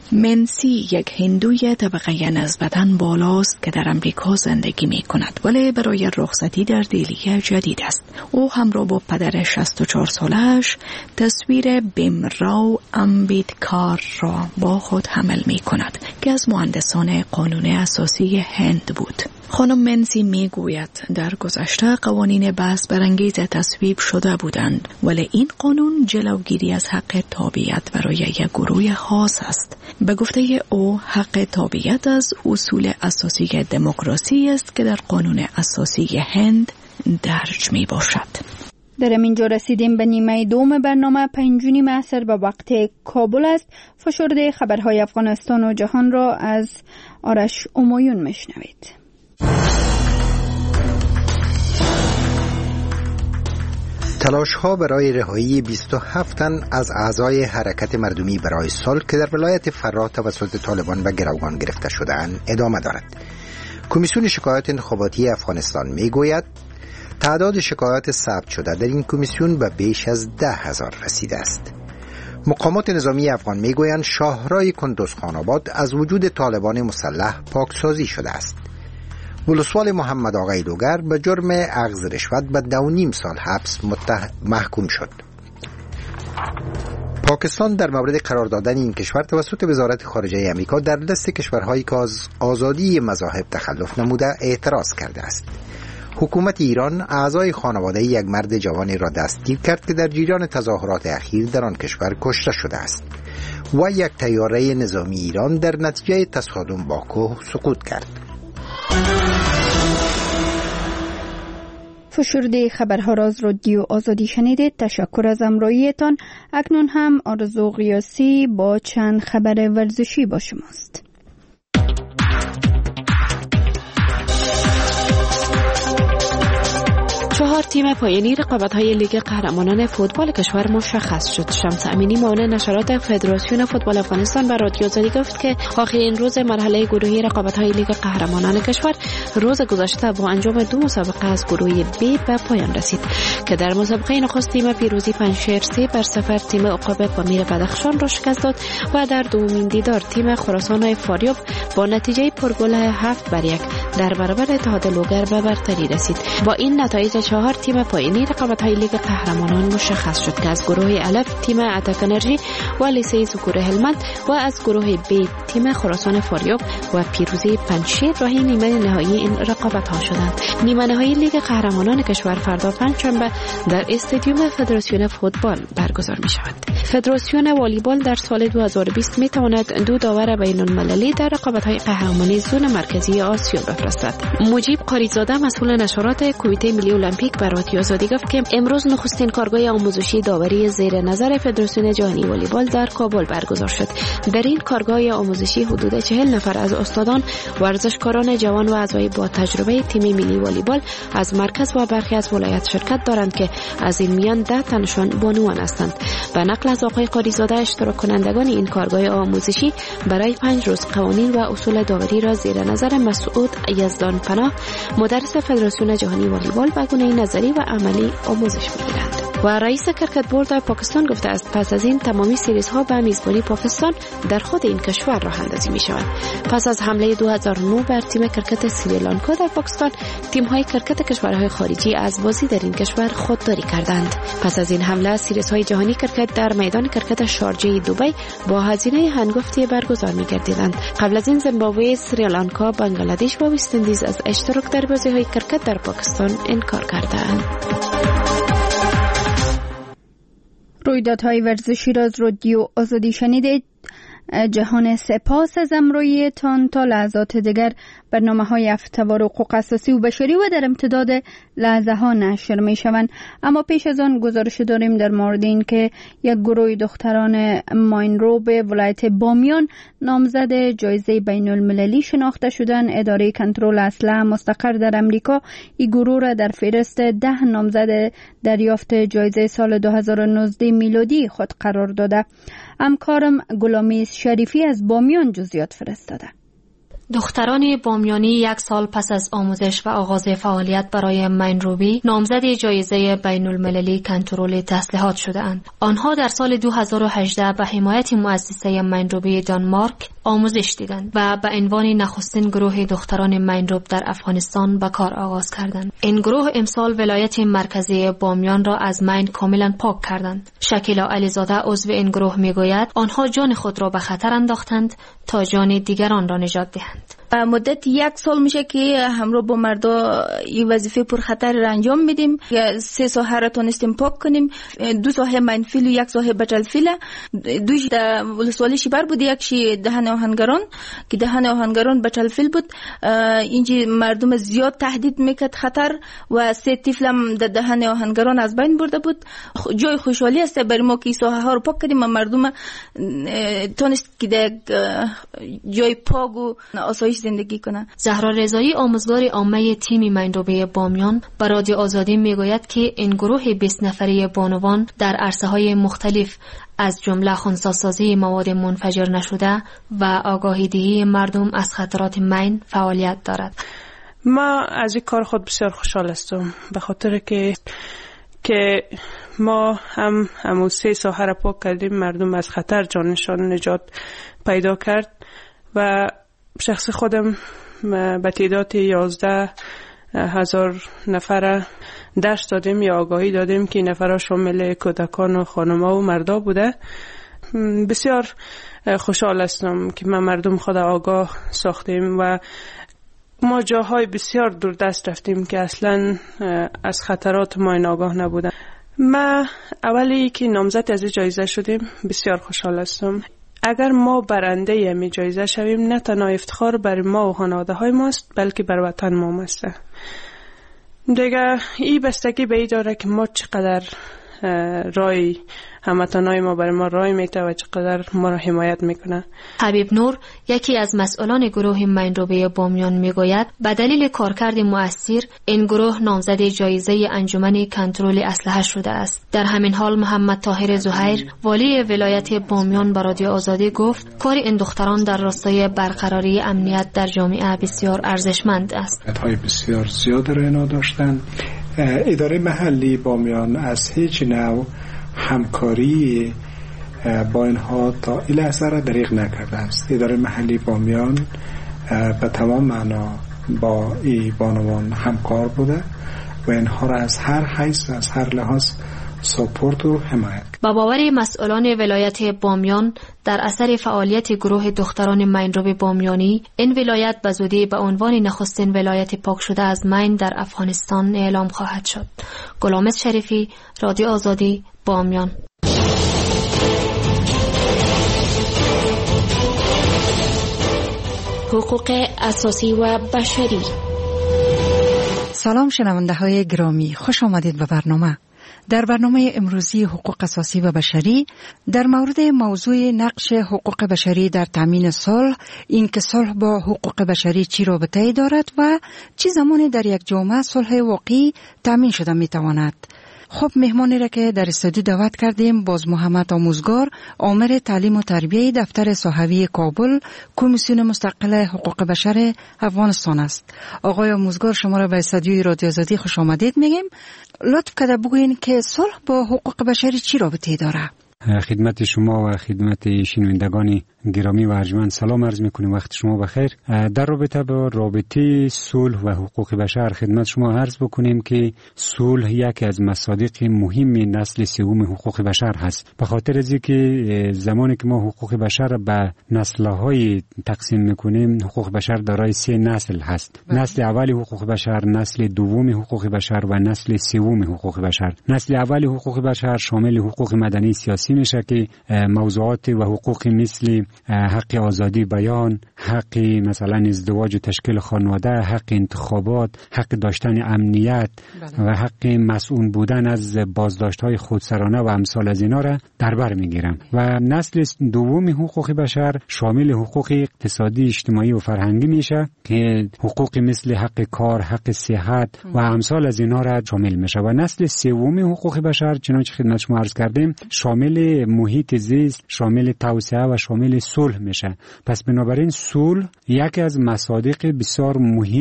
منسی یک هندوی طبقه نسبتاً بالاست که در امریکا زندگی می کند ولی برای رخصتی در دهلی جدید است. او همراه با پدر 64 سالش تصویر بیمراو امبیدکار را با خود حمل می کند که از مهندسان قانون اساسی هند بود. خانم منسی می گوید در گذشته قوانین بحث برانگیز تصویب شده بودند ولی این قانون جلوگیری از حق تابعیت برای یک گروه خاص است. به گفته او حق تابعیت از اصول اساسی دموکراسی است که در قانون اساسی هند درج می باشد. در اینجا رسیدیم به نیمه دوم برنامه. 5:30 عصر به وقت کابل است. فشرده خبرهای افغانستان و جهان را از آرش امایون میشنوید. تلاش‌ها برای رهایی 27 تن از اعضای حرکت مردمی برای صلح که در ولایت فراه توسط طالبان و گروگان گرفته شده‌اند ادامه دارد. کمیسیون شکایات انتخاباتی افغانستان میگوید تعداد شکایات ثبت شده در این کمیسیون به بیش از 10,000 رسیده است. مقامات نظامی افغان میگویند شاهراه کندوز خان آباد از وجود طالبان مسلح پاکسازی شده است. ولسوال محمد آقای لوگر به جرم اخذ رشوت به 2.5 سال حبس محکوم شد. پاکستان در مورد قرار دادن این کشور توسط وزارت خارجه آمریکا در دست کشورهایی که از آزادی مذاهب تخلف نموده اعتراض کرده است. حکومت ایران اعضای خانواده یک مرد جوانی را دستگیر کرد که در جریان تظاهرات اخیر در آن کشور کشته شده است و یک طیاره نظامی ایران در نتیجه تصادم با کوه سقوط کرد. فشرده خبرها را از رادیو آزادی شنیدید. تشکر از همراهیتان. اکنون هم آرزو قیاسی با چند خبر ورزشی با شماست. 4 تیم پایانی رقابت‌های لیگ قهرمانان فوتبال کشور مشخص شد. شمس امینی معاون نشرات فدراسیون فوتبال افغانستان به رادیو آزادی گفت که آخرین روز مرحله گروهی رقابت‌های لیگ قهرمانان کشور روز گذشته با انجام 2 مسابقه از گروه B به پایان رسید که در مسابقه نخست تیم پیروزی پنجشیر 3 بر 0 تیم عقاب پامیر بدخشان را شکست داد و در دومین دیدار تیم خراسان فاریاب با نتیجه پرگل 7 بر 1 در برابر اتحاد لوگر به برتری رسید. با این نتایج 4 تیم پایانی رقابت‌های لیگ قهرمانان مشخص شد که از گروه الف تیم اتک انرژی و لیسه زکور هلمند و از گروه B تیم خراسان فاریاب و پیروزی پنجشیر راهی نیمه نهایی این رقابت‌ها شدند. نیمه نهایی لیگ قهرمانان کشور فردا پنجشنبه در استادیوم فدراسیون فوتبال برگزار می‌شود. فدراسیون والیبال در سال 2020 می‌تواند 2 داور بین‌المللی در رقابت‌های قهرمانی زون مرکزی آسیا بفرستد. مجیب قاریزاده مسئول نشرات کمیته ملی المپیک به رادیو آزادی گفت که امروز نخستین کارگاه آموزشی داوری زیر نظر فدراسیون جهانی والیبال در کابل برگزار شد. در این کارگاه آموزشی حدود 40 نفر از استادان، ورزشکاران جوان و اعضای با تجربه تیم ملی والیبال از مرکز و برخی از ولایت شرکت دارند که از این میان 10 تنشان بانوان هستند. به نقل از آقای قاریزاده اشتراک کنندگان این کارگاه آموزشی برای 5 روز قوانین و اصول داوری را زیر نظر مسعود یزدان پناه مدرس فدراسیون جهانی والیبال به گونه نظری و عملی آموزش می‌گیرند. و رئیس کرکت بورد پاکستان گفته است پس از این تمامی سریزها به میزبانی پاکستان در خود این کشور راه اندازی می‌شود. پس از حمله 2009 بر تیم کرکت سریلانکا در پاکستان، تیم‌های کرکت کشورهای خارجی از بازی در این کشور خودداری کردند. پس از این حمله سریزهای جهانی کرکت در میدان کرکت شارجه دبی با هزینه هنگفتی برگزار می‌گردیدند. قبل از این زیمبابوه، سریلانکا، بنگلادش و وست اندیز از اشتراک در بازی‌های کرکت در پاکستان انکار کردند. رویدادهای ورزشی را از رادیو آزادی شنیدید. جهان سپاس از همراهیتان. تا لحظات دیگر برنامه‌های هفته‌وار حقوق اساسی و بشری و در امتداد لحظه‌ها نشر می‌شوند. اما پیش از آن گزارش داریم در مورد این که یک گروه دختران ماینرو به ولایت بامیان نامزد جایزه بین‌المللی شناخته شدند. اداره کنترل اسلحه مستقر در امریکا این گروه را در فهرست 10 نامزد دریافت جایزه سال 2019 میلادی خود قرار داده. همکارم گلامی شریفی از بامیان جزئیات فرستاده. دختران بامیانی 1 سال پس از آموزش و آغاز فعالیت برای مینروبی نامزد جایزه بین المللی کنترل تسلیحات شده‌اند. آنها در سال 2018 به حمایت مؤسسه مینروبی دانمارک آموزش دیدند و به عنوان نخستین گروه دختران مینروب در افغانستان به کار آغاز کردند. این گروه امسال ولایت مرکزی بامیان را از مین کاملا پاک کردند. شکیلا علیزاده عضو این گروه میگوید آنها جان خود را به خطر انداختند تا جان دیگران را نجات دهند. مدت 1 سال میشه که همراه با مردا این وظیفه پرخطر را انجام میدیم. 3 ساحه را تونستیم پاک کنیم. 2 ساحه منفیل و 1 ساحه بچلفیل. دوش در ولسوالی شیبر بود، یکشی دهن آهنگران که دهن آهنگران بچلفیل بود. اینجی مردم زیاد تهدید میکرد خطر و 3 طفلم در دهن آهنگران از بین برده بود. جای خوشحالی است برای ما که ساحه ها رو پاک کردیم و مردم تونست که در جای پاک و آسایش زندگی کنند. زهرا رضایی آموزگار عامه تیم مینروبی بامیان به رادیو آزادی میگوید که این گروه 20 نفره بانوان در عرصه‌های مختلف از جمله خنثی‌سازی مواد منفجر نشده و آگاهی دهی مردم از خطرات مین فعالیت دارد. ما از این کار خود بسیار خوشحال هستم به خاطر که ما همون 3 ساحه را پاک کردیم، مردم از خطر جانشان نجات پیدا کرد و شخص خودم به تعداد 11,000 نفر درس دادیم یا آگاهی دادیم که نفرها شامل کودکان و خانم‌ها و مردا بوده. بسیار خوشحال هستم که ما مردم خود آگاه ساختیم و ما جاهای بسیار دوردست رفتیم که اصلا از خطرات ما این آگاه نبودن. ما اولی که نامزد از جایزه شدیم بسیار خوشحال هستم. اگر ما برنده می جایزه شویم نه تنها افتخار برای ما و خانواده های ماست بلکه بر وطن ما است. دیگه این بستگی به این داره که ما چقدر رای هموطنای ما برای ما رای میته و چقدر ما را حمایت میکنه. حبیب نور یکی از مسئولان گروه مینروبی بامیان میگوید به دلیل کارکرد مؤثر این گروه نامزد جایزه انجمن کنترل اسلحه شده است. در همین حال محمد طاهر زهیر والی ولایت بامیان به رادیو آزادی گفت کار این دختران در راستای برقراری امنیت در جامعه بسیار ارزشمند است. های بسیار زیاد را داشتند. اداره محلی بامیان از هیچ نوع همکاری با اینها تا این لحظه را دریغ نکرده است. اداره محلی بامیان به تمام معنا با این بانوان همکار بوده و اینها را از هر حیث و از هر لحاظ ساپورت و حمایت. با باور مسئولان ولایت بامیان در اثر فعالیت گروه دختران مینروب بامیانی این ولایت به زودی به عنوان نخستین ولایت پاک شده از مین در افغانستان اعلام خواهد شد. غلامت شریفی، رادیو آزادی، بامیان. حقوق اساسی و بشری. سلام شنونده های گرامی، خوش آمدید به برنامه. در برنامه امروزی حقوق اساسی و بشری در مورد موضوع نقش حقوق بشری در تامین صلح، اینکه صلح با حقوق بشری چی رابطه‌ای دارد و چه زمانی در یک جامعه صلح واقعی تامین شده میتواند. خب مهمانی را که در استودیو دعوت کردیم باز محمد آموزگار، آمر تعلیم و تربیه دفتر صحوی کابل، کمیسیون مستقل حقوق بشر افغانستان است. آقای آموزگار شما را به استودیوی رادیو آزادی خوش آمدید میگیم. لطف کرده بگوین که صلح با حقوق بشری چی رابطه داره؟ خدمت شما و خدمت شنوندگان گرامی و ارجمند سلام عرض میکنیم، وقت شما بخیر. در رابطه با رابطه صلح و حقوق بشر خدمت شما عرض بکنیم که صلح یکی از مصادیق مهم نسل سوم حقوق بشر هست. به خاطر از اینکه زمانی که ما حقوق بشر به نسل‌های تقسیم میکنیم، حقوق بشر دارای 3 نسل هست. نسل اول حقوق بشر، نسل دوم حقوق بشر و نسل سوم حقوق بشر. نسل اول حقوق بشر شامل حقوق مدنی سیاسی میشه که موضوعات و حقوق مثل حق آزادی بیان، حق مثلا ازدواج و تشکیل خانواده، حق انتخابات، حق داشتن امنیت و حق مسئول بودن از بازداشت‌های خودسرانه و امثال از اینا را در بر میگیرن. و نسل دوم حقوق بشر شامل حقوق اقتصادی، اجتماعی و فرهنگی میشه که حقوق مثل حق کار، حق صحت و امثال از اینا را شامل میشه. و نسل سوم حقوق بشر چنانچه خدمت شما عرض کردیم شامل شامل محیط زیست، شامل توسعه و شامل صلح میشه. پس بنابراین صلح یکی از مصادیق بسیار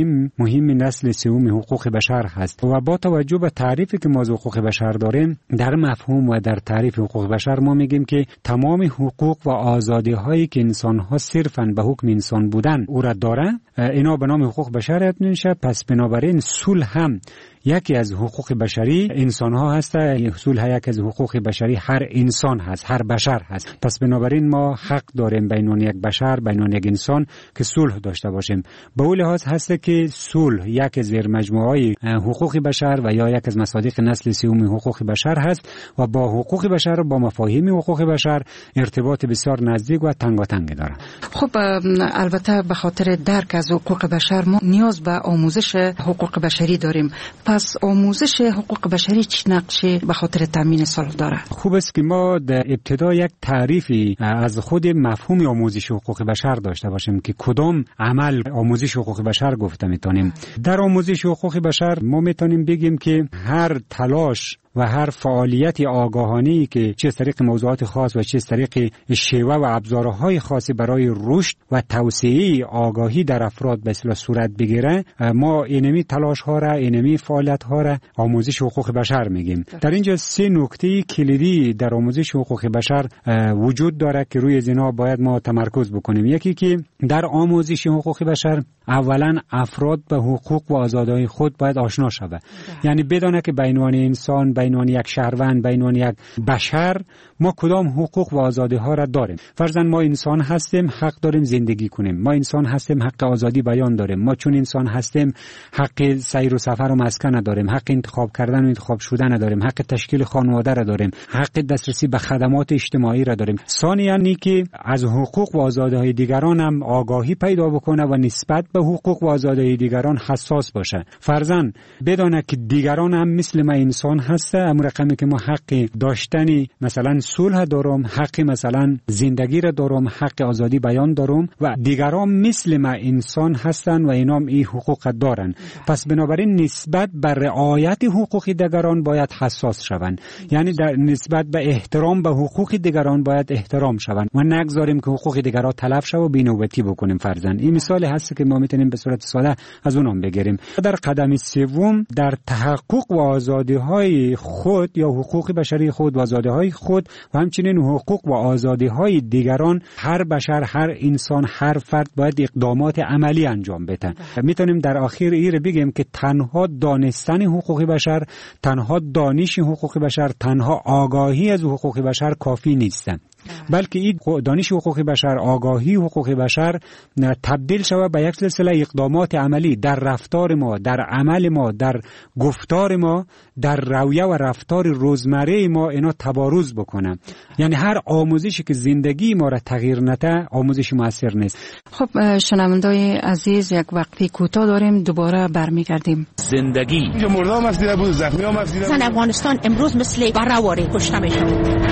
مهم نسل سوم حقوق بشر هست و با توجه به تعریفی که ما از حقوق بشر داریم، در مفهوم و در تعریف حقوق بشر ما میگیم که تمام حقوق و آزادی هایی که انسان ها صرفاً به حکم انسان بودن او را داره، اینا به نام حقوق بشر میشه. پس بنابراین صلح هم یکی از حقوق بشری انسان ها هست. صلح یکی از حقوق بشری هر انسان هست، هر بشر هست. پس بنابراین ما حق داریم بین یک بشر، بین یک انسان که صلح داشته باشیم. به اون لحاظ هست که صلح یک از زیر مجموعه حقوق بشر و یا یک از مصادیق نسل سوم حقوق بشر هست و با حقوق بشر و با مفاهیم حقوق بشر ارتباط بسیار نزدیک و تنگاتنگ داره. خب البته به خاطر درک از حقوق بشر ما نیاز به آموزش حقوق بشری داریم. پس آموزش حقوق بشری چه نقشی به خاطر تامین صلح داره؟ خوب است که ما در ابتدا یک تعریفی از خود مفهوم آموزش حقوق بشر داشته باشیم که کدام عمل آموزش حقوق بشر گفته میتونیم. در آموزش حقوق بشر ما میتونیم بگیم که هر تلاش و هر فعالیت آگاهانه‌ای که چه از طریق موضوعات خاص و چه از طریق شیوه و ابزارهای خاصی برای رشد و توسعه آگاهی در افراد به اصطلاح صورت بگیره، ما اینمی تلاش ها را، اینمی فعالیت ها را آموزش حقوق بشر میگیم. در اینجا سه نکته کلیدی در آموزش حقوق بشر وجود داره که روی اینا باید ما تمرکز بکنیم. یکی که در آموزش حقوق بشر اولا افراد به حقوق و آزادی‌های خود باید آشنا شود. یعنی بدونه که بین انسان، بین یک شهروند، بین یک بشر ما کدام حقوق و آزادی ها را داریم. فرضاً ما انسان هستیم، حق داریم زندگی کنیم. ما انسان هستیم، حق آزادی بیان داریم. ما چون انسان هستیم حق سیر و سفر و مسکن داریم، حق انتخاب کردن و انتخاب شدن داریم، حق تشکیل خانواده را داریم، حق دسترسی به خدمات اجتماعی را داریم. ثانیاً که از حقوق و آزادی های دیگران هم آگاهی پیدا بکنه و نسبت به حقوق و آزادی دیگران حساس باشه. فرضاً بدونه که دیگران هم مثل ما انسان هست، امر رقمی که ما حق داشتنی مثلا صلح دارم، حق مثلا زندگی را دارم، حق آزادی بیان دارم و دیگران مثل ما انسان هستن و اینام این حقوق دارن. پس بنابراین نسبت به رعایت حقوق دیگران باید حساس شوند. یعنی در نسبت به احترام به حقوق دیگران باید احترام شوند و نگذاریم که حقوق دیگران تلف شه و بی‌نوبتی بکنیم. فرضاً این مثال هست که ما میتونیم به صورت ساده از اونام بگیریم. در قدم سوم در تحقق و آزادی های خود یا حقوق بشری خود و آزادی های خود و همچنین حقوق و آزادی های دیگران هر بشر، هر انسان، هر فرد باید اقدامات عملی انجام بده. میتونیم در آخر این بگیم که تنها دانستن حقوق بشر، تنها دانش حقوق بشر، تنها آگاهی از حقوق بشر کافی نیست، بلکه این دانش حقوق بشر، آگاهی حقوق بشر تبدیل شود به یک سلسله اقدامات عملی در رفتار ما، در عمل ما، در گفتار ما، در رویه و رفتار روزمره ما اینا تبارز بکنه. یعنی هر آموزشی که زندگی ما را تغییر نده آموزش موثر نیست. خب شنوندای عزیز، یک وقتی کوتاه داریم، دوباره برمیگردیم. زندگی اینجا مردم مسئله بود، زخمی ها مسئله بود. زن افغانستان امروز مثل بره‌واره کشته میشن.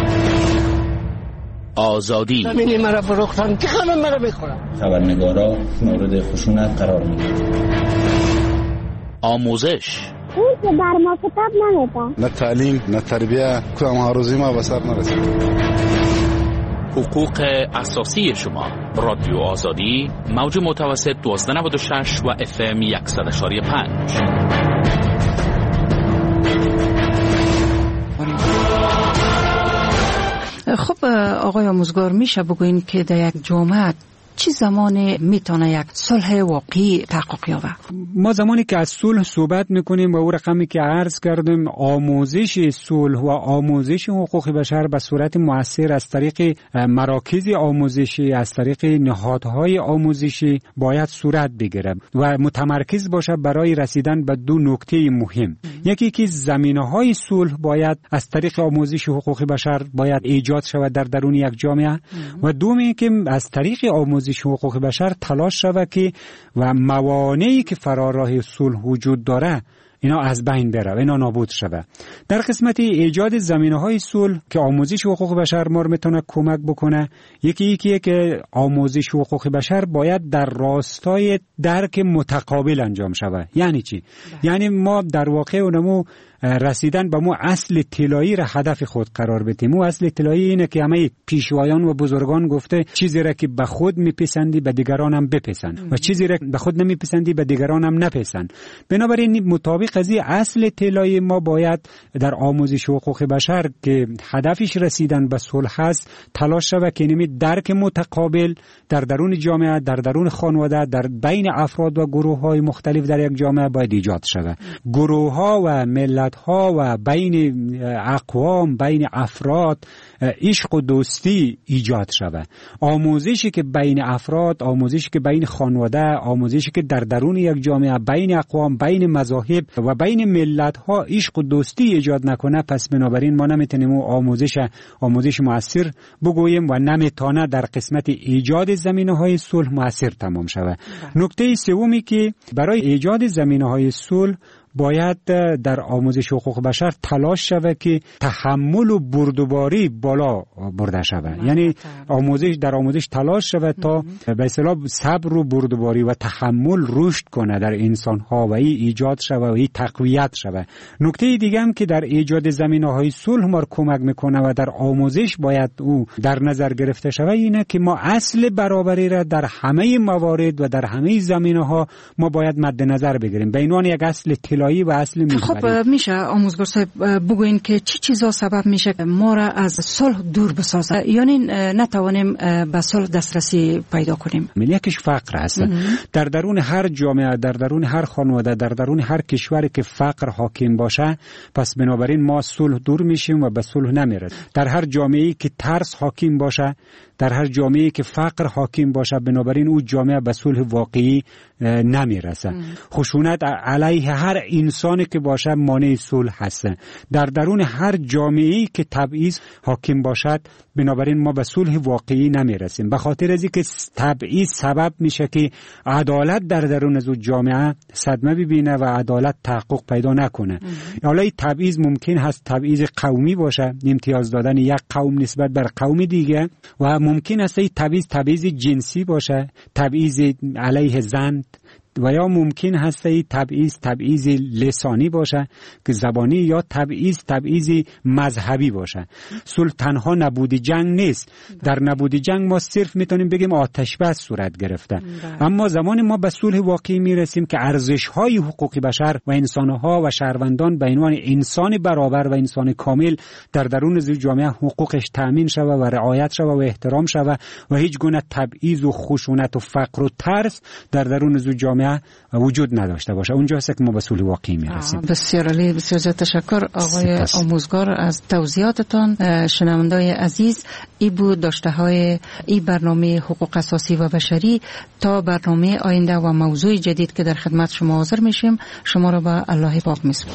آزادی زمینی مرا فروختن که همه مرا بخورن. خبرنگارا مورد خشونت قرار میگیرن. آموزش اون که بر ما کتاب نمیده، نه تعلیم نه تربیه، کدام هاروزی ما به سر نرسید. حقوق اساسی شما. رادیو آزادی، موج متوسط 1296 و FM 100.5. خب آقای آموزگار، میشه بگوین که در یک جامعه چه زمان میتونه یک صلح واقعی تحقق یابه؟ ما زمانی که از صلح صحبت میکنیم و او رقمی که عرض کردیم، آموزش صلح و آموزش حقوق بشر به صورت مؤثر از طریق مراکز آموزشی، از طریق نهادهای آموزشی باید صورت بگیره و متمرکز باشه برای رسیدن به دو نکته مهم. یکی که زمینه‌های صلح باید از طریق آموزش حقوق بشر باید ایجاد شود در درون یک جامعه و دومی که از طریق آموزش حقوق بشر تلاش شود که و موانعی که فراراه صلح وجود داره اینا از بین بره، اینا نابود شود. در قسمت ایجاد زمینه‌های صلح که آموزش حقوق بشر ما میتونه کمک بکنه، یکیه که آموزش حقوق بشر باید در راستای درک متقابل انجام شود. یعنی چی؟ یعنی ما در واقع اونمو رسیدن به مو اصل طلایی را هدف خود قرار بدیم. مو اصل طلایی اینه که همه پیشوایان و بزرگان گفته چیزی را که به خود میپسندی به دیگران هم بپسند و چیزی را به خود نمیپسندی به دیگران هم نپسند. بنابراین مطابق از این اصل طلایی ما باید در آموزش حقوق بشر که هدفش رسیدن به صلح است تلاش شود که نمی درک متقابل در درون جامعه، در درون خانواده، در بین افراد و گروه‌های مختلف در یک جامعه باید ایجاد شود. گروه‌ها و ملت‌ها و بین اقوام، بین افراد عشق و دوستی ایجاد شود. آموزشی که بین افراد، آموزشی که بین خانواده، آموزشی که در درون یک جامعه بین اقوام، بین مذاهب و بین ملت‌ها عشق و دوستی ایجاد نکنه، پس بنابراین ما نمیتونیم آموزش مؤثر بگوییم و نمیتونه در قسمت ایجاد زمینه‌های صلح مؤثر تمام شود. نکته سومی که برای ایجاد زمینه‌های صلح باید در آموزش حقوق بشر تلاش شود که تحمل و بردباری بالا برده شود. یعنی در آموزش تلاش شود تا به اصطلاح صبر و بردباری و تحمل رشد کنه در انسان‌ها و ایجاد شود و تقویت شود. نکته دیگه هم که در ایجاد زمینه‌های صلح ما کمک میکنه و در آموزش باید او در نظر گرفته شود اینه که ما اصل برابری را در همه موارد و در همه زمینه‌ها ما باید مد نظر بگیریم به عنوان یک اصل و اصل خب میشه آموزگار صاحب بگوین که چی چیزا سبب میشه ما را از صلح دور بسازه، یعنی نتوانیم به صلح دسترسی پیدا کنیم؟ یکیش فقر است. در درون هر جامعه، در درون هر خانواده، در درون هر کشوری که فقر حاکم باشه، پس بنابراین ما صلح دور میشیم و به صلح نمیرسیم. در هر جامعه‌ای که ترس حاکم باشه، در هر جامعه‌ای که فقر حاکم باشه، بنابراین او جامعه به صلح واقعی نمیرسه. خشونت علیه هر انسانی که باشه مانع صلح هست. در درون هر جامعه‌ای که تبعیض حاکم باشد، بنابراین ما به صلح واقعی نمیرسیم. به خاطر از اینکه تبعیض سبب میشه که عدالت در درون از جامعه صدمه ببینه و عدالت تحقق پیدا نکنه. حالا این تبعیض ممکن هست تبعیض قومی باشه، امتیاز دادن یک قوم نسبت بر قوم دیگه، و ممکن است این تبعیض جنسی باشه، تبعیض علیه زن، و یا ممکن هست این تبعیض لسانی باشه که زبانی، یا تبعیض مذهبی باشه. صلح تنها نبود جنگ نیست. در نبود جنگ ما صرف میتونیم بگیم آتش بس صورت گرفته. اما زمان ما به صلح واقعی میرسیم که ارزش‌های حقوق بشر و انسان‌ها و شهروندان به عنوان انسان برابر و انسان کامل در درون جامعه حقوقش تأمین شود و رعایت شود و احترام شود و هیچ گونه تبعیض و خشونت و فقر و ترس در درون جامعه وجود نداشته باشه. اونجا هست که ما به صلح واقعی میرسیم. بسیار عالی، بسیار تشکر آقای آموزگار از توضیحاتتان. شنوندای عزیز، این بود داشته های این برنامه حقوق اساسی و بشری. تا برنامه آینده و موضوع جدید که در خدمت شما حاضر میشیم، شما را به الله پاک میسپارم.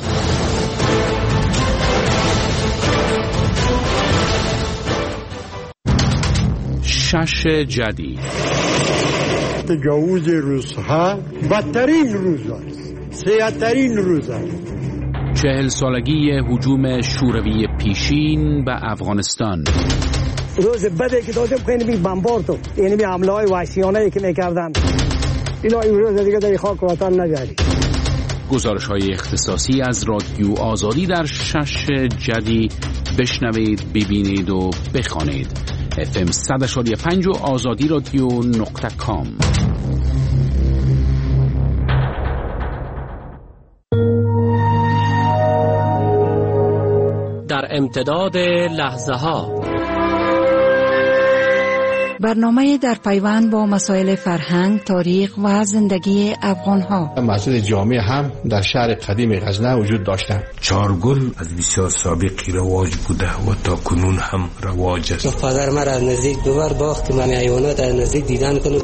شش جدید. تجاوز روزها بدترین روز است، سیاه‌ترین روز است. 40 سالگی هجوم شوروی پیشین به افغانستان. روز بده که داشتم خیلی بمبارد، یعنی حمله های وحشیانه که میکردن، اینا امروز دیگه در خاک وطن نجاری. گزارش های اختصاصی از رادیو آزادی در شش جدید بشنوید، ببینید و بخوانید. FM 100.5 و آزادی رادیو.com. در امتداد لحظه ها، برنامه در پیوند با مسائل فرهنگ، تاریخ و زندگی افغان ها. مسجد جامع هم در شهر قدیم غزنه وجود داشتند. چارگل از بسیار سابقی رواج بوده و تا کنون هم رواج است. پدر من از نزدیک دوبار باخت من حیوانات از نزدیک دیدن کنم.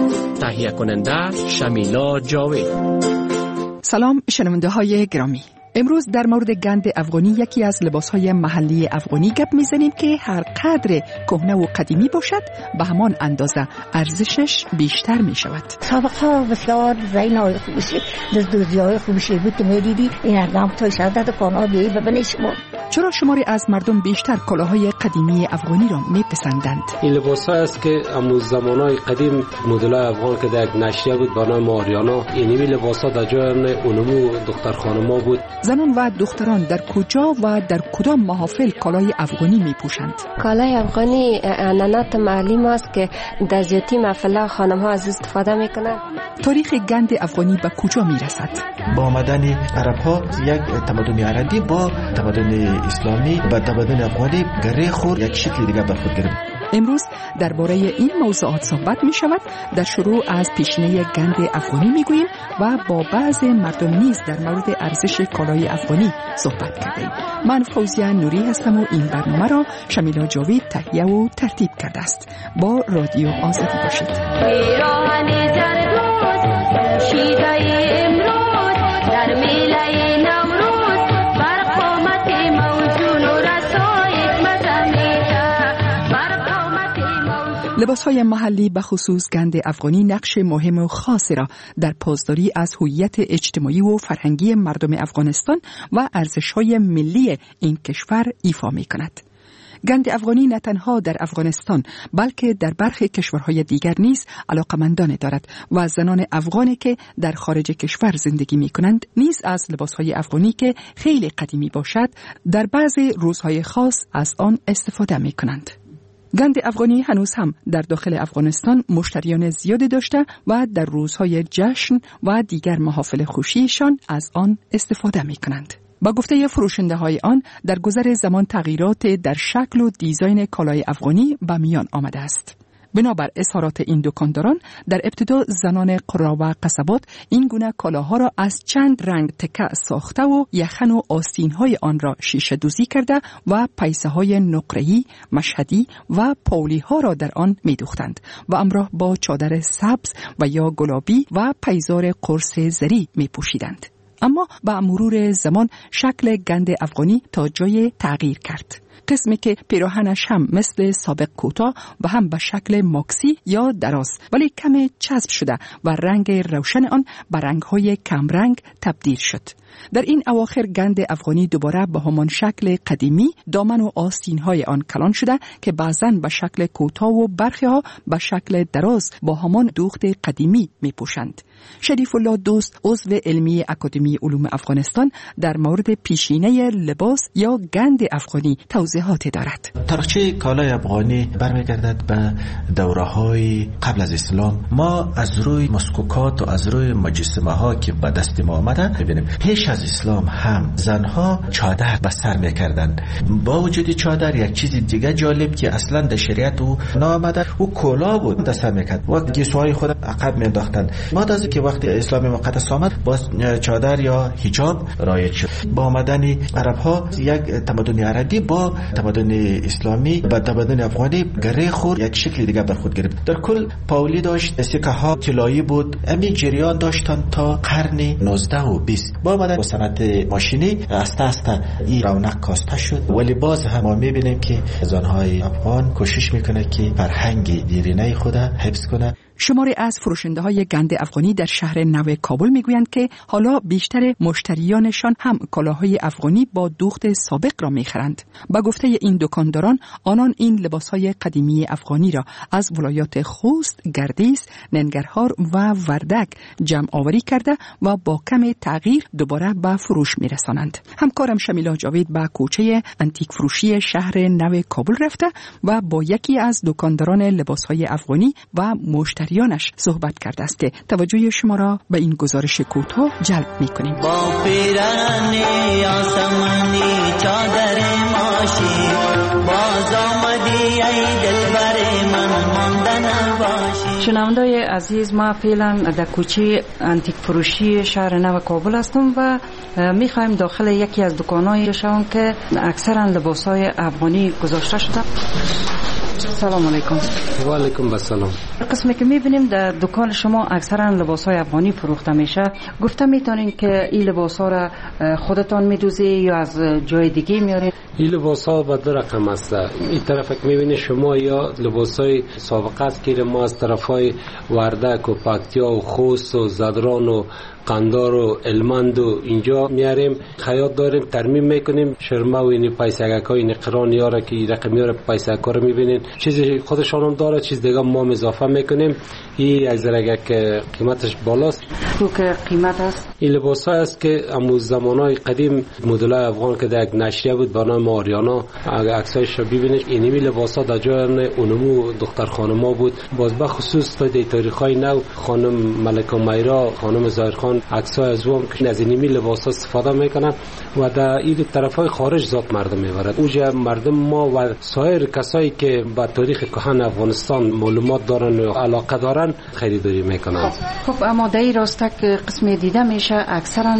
تهیه کننده شمیلا جاوید. سلام شنونده های گرامی. امروز در مورد گند افغانی، یکی از لباسهای محلی افغانی گپ میزنیم که هر قدر کهنه و قدیمی باشد به همان اندازه ارزشش بیشتر می شود. سابقا بسیار زینای خوبشی دوزیای خوبشی بود که میدیدی این اردام توی شدت کانا بیایی ببینی شما. چرا شماری از مردم بیشتر کلاهای قدیمی افغانی را میپسندند؟ این لباس است که امروز زمانهای قدیم مدلای افغان که در یک نشریه بود با نام آریانا، اینمی لباس ها در جای علوم دختر خانما بود. زنان و دختران در کجا و در کدام محافل کالای افغانی میپوشند؟ کالای افغانی عنعنات محلی ماست که در زیاتی محفل خانم ها از استفاده میکنند. تاریخ گند افغانی به کجا میرسد؟ با آمدن عرب ها یک تمدن عربی با تمدن اسلامی و تمدن افغانی گره خورد، یک شکل دیگر بر خود گرفت. امروز درباره این موضوعات صحبت می شود. در شروع از پیشینه گند افغانی می گوییم و با بعض مردم نیز در مورد ارزش کالای افغانی صحبت کردیم. من فوزیه نوری هستم و این برنامه را شمیلا جاوید تهیه و ترتیب کرده است. با رادیو آزادی باشید. لباس‌های محلی به خصوص گند افغانی نقش مهم و خاصی را در پاسداری از هویت اجتماعی و فرهنگی مردم افغانستان و ارزش‌های ملی این کشور ایفا می‌کند. گند افغانی نه تنها در افغانستان بلکه در برخی کشورهای دیگر نیز علاقمندان دارد و زنان افغانی که در خارج کشور زندگی می‌کنند نیز از لباس‌های افغانی که خیلی قدیمی باشد در بعضی روزهای خاص از آن استفاده می‌کنند. گند افغانی هنوز هم در داخل افغانستان مشتریان زیادی داشته و در روزهای جشن و دیگر محافل خوشیشان از آن استفاده می کنند. با گفته فروشنده های آن در گذر زمان تغییرات در شکل و دیزاین کالای افغانی به میان آمده است. بنابر اظهارات این دکانداران در ابتدا زنان قرا و قصبات این گونه کالاها را از چند رنگ تکه ساخته و یخن و آستین‌های آن را شیشه دوزی کرده و پیسه‌های نقره‌ای، مشهدی و پولی‌ها را در آن می‌دوختند و همراه با چادر سبز و یا گلابی و پیزار قرص زری می‌پوشیدند. اما با مرور زمان شکل گند افغانی تا جای تغییر کرد. قسمی که پیراهنش هم مثل سابق کوتاه و هم به شکل ماکسی یا دراز ولی کم چسب شده و رنگ روشن آن به رنگ‌های کمرنگ تبدیل شد. در این اواخر گند افغانی دوباره به همان شکل قدیمی دامن و آستین‌های آن کلان شده که بعضاً به شکل کوتاه و برخی‌ها به شکل دراز با همان دوخت قدیمی می‌پوشند. شریف الله دوست عضو علمی اکادمی علوم افغانستان در مورد پیشینه لباس یا گند افغانی توضیحاتی دارد. تاریخچه کالای افغانی برمیگردد به دوره‌های قبل از اسلام. ما از روی مسکوکات و از روی مجسمه ها که به دست ما آمده ببینیم پیش از اسلام هم زنها چادر به سر میکردند. با وجود چادر یک چیز دیگه جالب که اصلا در شریعت او نآمده او کلا بود در سر میکرد و گیسوهای خود عقب میانداختند. بعد از که وقتی اسلام مقدس آمد باز چادر یا حجاب رایج شد. با آمدن عرب ها یک تمدن عربی با تمدن اسلامی و تمدن افغانی گره خورد، یک شکل دیگه بر خود گرفت. در کل پاولی داشت، سکه ها طلایی بود. همین جریان داشتن تا قرن 19 و 20. با آمدن صنعت ماشینی استه استه این رونق کاسته شد. ولی باز هم ما میبینیم که زنهای افغان کوشش میکنه که فرهنگ دیرینه خود حفظ کنه. شماری از فروشنده های گند افغانی در شهر نو کابل میگویند که حالا بیشتر مشتریانشان هم کالاهای افغانی با دوخت سابق را میخرند. با گفته این دکانداران آنان این لباسهای قدیمی افغانی را از ولایات خوست، گردیز، ننگرهار و وردک جمع آوری کرده و با کم تغییر دوباره به فروش میرسانند. همکارم شمیلا جاوید به کوچه انتیک فروشی شهر نو کابل رفته و با یکی از دکانداران لباسهای افغانی و مشتریانش صحبت کرده است که توجه شما را به این گزارش کوتاه جلب می‌کنیم. با پیرهن آسمانی چادر ماشی باز آمدی ای دلبر من مانده نباشی. شنوندای عزیز، ما فعلا در کوچه انتیک فروشی شهر نو کابل هستم و میخوایم داخل یکی از دکان‌های شون که اکثرا لباس‌های افغانی گذاشته شده. سلام علیکم. و علیکم السلام. قسمی که میبینیم در دکان شما اکثرا لباسای افغانی فروخته میشه، گفته میتونین که این لباسا را خودتان میدوزی یا از جای دیگه میارین؟ این لباسا با دو رقم است. این طرف که میبینید شما یا لباسای سابقه است که ما از طرفای وردک و پکتیا و خوست و زدران و قندار و المند و اینجا میاریم، خیاط داریم، ترمیم میکنیم، شرمه و این پیسگک های این قران یاره که رقمی ها پیسگک ها رو میبینین، چیزی خودشان هم داره، چیز دیگه ما اضافه میکنیم. این از درگه قیمتش بالاست. تو که قیمت است؟ این لباس ها است که امو زمانهای قدیم مدل افغان که در یک نشریه بود با نام آریانا، اگر عکسایش رو ببینید اینمی لباس ها در جای اونمو دختر خانما بود. باز به خصوص تا دی تاریخای نو خانم ملکه میرا، خانم ظاهرخان، عکسای از اون که از اینمی لباس ها استفاده میکنن و در این طرفای خارج ذات مردم میبرد. اوجه مردم ما و سایر کسایی که با تاریخ کهن افغانستان معلومات دارن و علاقه دارن خریداری میکنن. خب اما در این راسته که قسمی دیده میشه اکثرا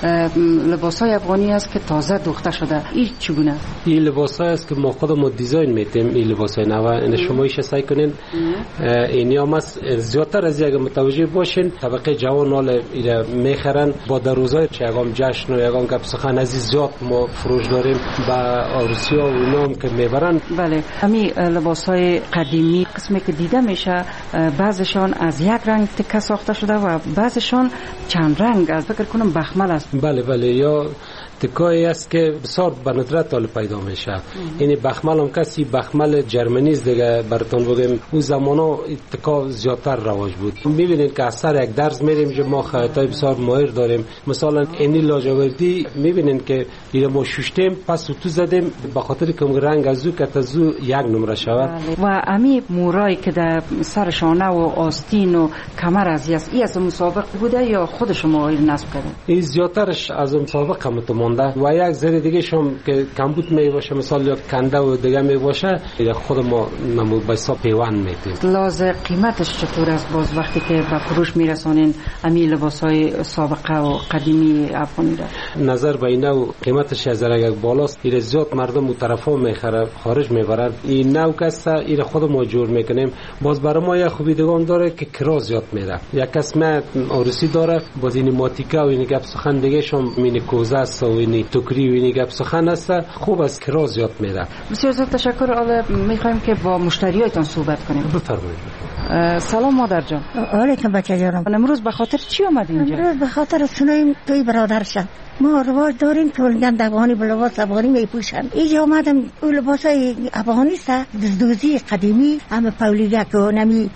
لباسای افغانی است که تازه دوخته شده. این چگونه؟ این لباسای است که ما خودمون دیزاین میتیم. این لباسای نو این شما ایش سعی کنین اینی هم است. زیادتر از یک متوجه باشین طبقه جوان حال میخرن با در روزای چگام جشن و یگام گپ سخن از زیاد ما فروش داریم با عروسی ها و اینام که میبرن. بله همین لباسای قدیمی قسمی که دیده میشه بعضشان از یک رنگ تکه ساخته شده و بعضشان چند رنگ، از فکر کنم بخمل است. بله یا تکایی است که بسیار به ندرت حال پیدا میشه. این بخمل هم کسی بخمل جرمنیز دیگه براتون بگم اون زمانا تکا زیادتر رواج بود. میبینید که از سر یک درس میریم که ما خیاطای بسیار ماهر داریم. مثلا اینی لاجوردی میبینید که اینا ما شوشتیم پس تو زدیم به خاطر که رنگ ازو که تزو یک نمره شود. و امی مورایی که در سر شانه و آستین و کمر از مسابق بوده یا خود شما این نصب کردین؟ این زیادترش از مسابقه متمانده و یک زیر دیگه شما که کمبود می باشه مثلا یا کنده و دیگه می باشه خود ما به حساب پیوند میتیم. لازم قیمتش چطور است باز وقتی که به فروش میرسونین امی لباسای سابقه و قدیمی افغانی را؟ نظر به این نوع قیمتش از یک بالاست. این زیاد مردم و طرفا میخره خارج میبرن. این نوع کسا این خود ما جور میکنیم. باز برای ما یک خوبی دیگه هم داره که کرا زیاد میره. یک قسمت عروسی داره باز این ماتیکا و این گپ سخن دیگه شم مینی کوزه است و این توکری و این گپ سخن است خوب از کرا زیاد میره. بسیار زیاد تشکر. حالا میخوایم که با مشتریایتان صحبت کنیم. بفرمایید. سلام مادر جان. علیکم بچه جانم. امروز به خاطر چی اومد اینجا؟ امروز به خاطر سنویم توی برادرشم. ما رواج داریم که ولگند افغانی به لباس افغانی میپوشن. اینجا اومدم اون لباسای افغانی است دزدوزی قدیمی همه پولیگک و نمی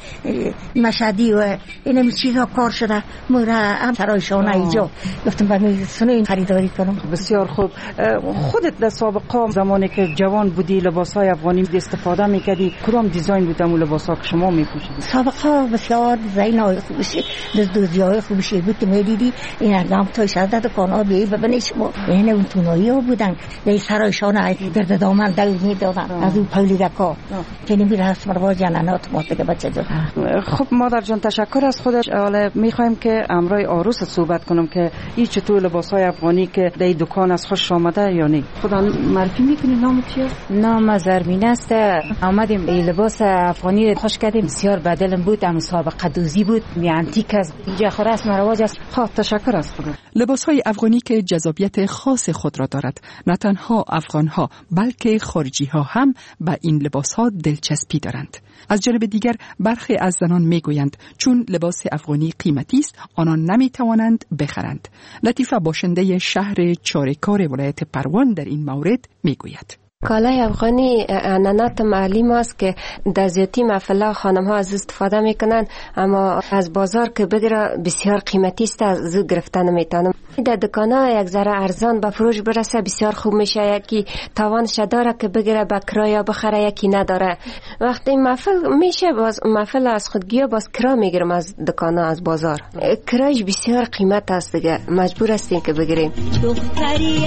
مشهدی و این چیزا کار شده مورا هم سرایشانه اینجا گفتم برای سنویم خریداری کنم. بسیار خوب. خودت در سابقه زمانی که جوان بودی لباسای افغانی استفاده میکردی کدام دیزاین بود اون لباسا که شما میپوشیدی؟ سابقه بسیار دیزاین های خوبی دزدوزی های خوبی بود که میدیدی این اقدام توی شده دکانا ببینید شما این اون تونایی ها بودن یه سرایشان گرد دامن دل میدادن از اون پولیگکا که نمیره هست مروا جنانات ما دیگه بچه جان. خب مادر جان تشکر از خودش. حالا میخوایم که امرای عروس صحبت کنم که این چطور لباسای افغانی که در دکان از خوش آمده یا نه. خدا معرفی میکنی نام چیه؟ نام زرمینه است. آمدیم این لباس افغانی خوش کردیم بسیار بدلم بود. ام مسابقه دوزی بود می انتیک از اینجا خلاص مرواج است. خب تشکر از خدا. لباسهای افغانی که جذابیت خاص خود را دارد. نه تنها افغان‌ها بلکه خارجی‌ها هم به این لباس‌ها دلچسپی دارند. از جانب دیگر برخی از زنان میگویند چون لباس افغانی قیمتی است آنان نمیتوانند بخرند. لطیفه باشنده شهر چارکار ولایت پروان در این مورد میگوید. کالای افغانی عنعنات محلی ماست که در زیادی محفله خانم ها از استفاده میکنن، اما از بازار که بگیره بسیار قیمتی است، از زود گرفتن نمیتونم. در دکانا یک ذره ارزان به فروش برسه بسیار خوب میشه. یکی توانش داره که بگیره به کرایه بخره، یکی نداره. وقتی محفل میشه باز محفل از خودگیه باز کرا میگیرم از دکانا از بازار. کرایش بسیار قیمت است دیگه، مجبور هستیم که بگیریم. دختری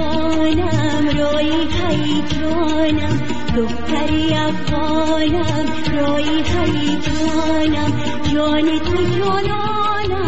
افغانم روی حیدرانم، دختری افغانم روی حیدرانم، جان تو جانانم.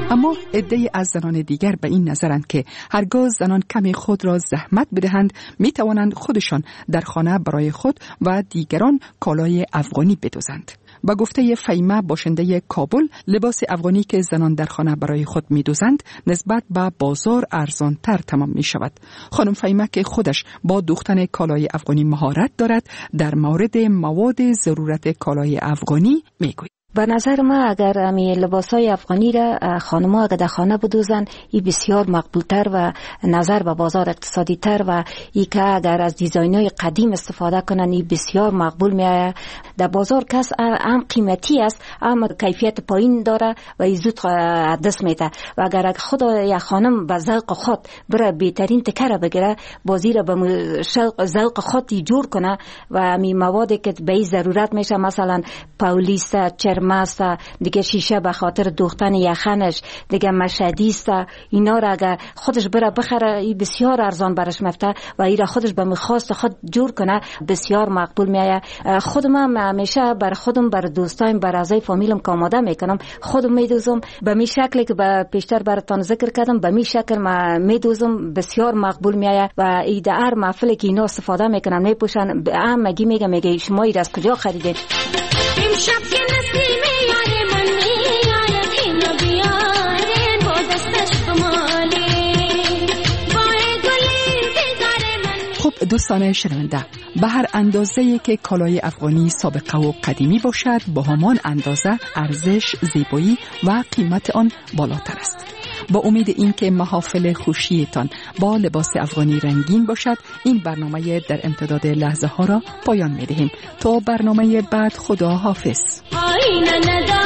اما عده‌ای از زنان دیگر به این نظرند که هرگاه زنان کمی خود را زحمت بدهند می توانند خودشان در خانه برای خود و دیگران کالای افغانی بدوزند. با گفته فیمه باشنده کابل، لباس افغانی که زنان در خانه برای خود می دوزند نسبت به بازار ارزان تر تمام می شود. خانم فیمه که خودش با دوختن کالای افغانی مهارت دارد، در مورد مواد ضرورت کالای افغانی می گوید. به نظر ما اگر امی لباسای افغانی را خانم‌ها اگر در خانه بدوزن، این بسیار مقبولتر و نظر به بازار اقتصادی تر و ای که اگر از دیزاین‌های قدیم استفاده کنن این بسیار مقبول میآید. در بازار کس هم قیمتی است اما کیفیت پایین داره و این زود دست میده و اگر خود یک خانم به ذوق خود بره بهترین تکه بگیره، بازی را به ذوق خود جور کنه و امی موادی که به ضرورت میشه، مثلا پولیس، ماست دیگه، شیشه به خاطر دوختن یخنش دیگه، مشدیست، اینا را اگر خودش بره بخره بسیار ارزان برش مفته و ایرا خودش به میخواست خود جور کنه بسیار مقبول میآید. خودم همیشه بر خودم، بر دوستایم، بر اعضای فامیلم که آماده میکنم، خودم میدوزم به می شکلی که پیشتر براتون ذکر کردم، به می شکل ما میدوزم بسیار مقبول میآید و ایده هر محفلی که اینا استفاده میکنن میپوشن هم میگه شما این از کجا خریدید؟ امشب که نسیم یار من میآید اینو بیارین با دستش خمالی بای گلی دیدار من. خب دوستان شنونده، به هر اندازه‌ای که کالای افغانی سابقه و قدیمی باشد، با همان اندازه ارزش، زیبایی و قیمت آن بالاتر است. با امید اینکه محافل خوشیتان با لباس افغانی رنگین باشد، این برنامه در امتداد لحظه ها را پایان می‌دهیم. تا برنامه بعد، خدا حافظ.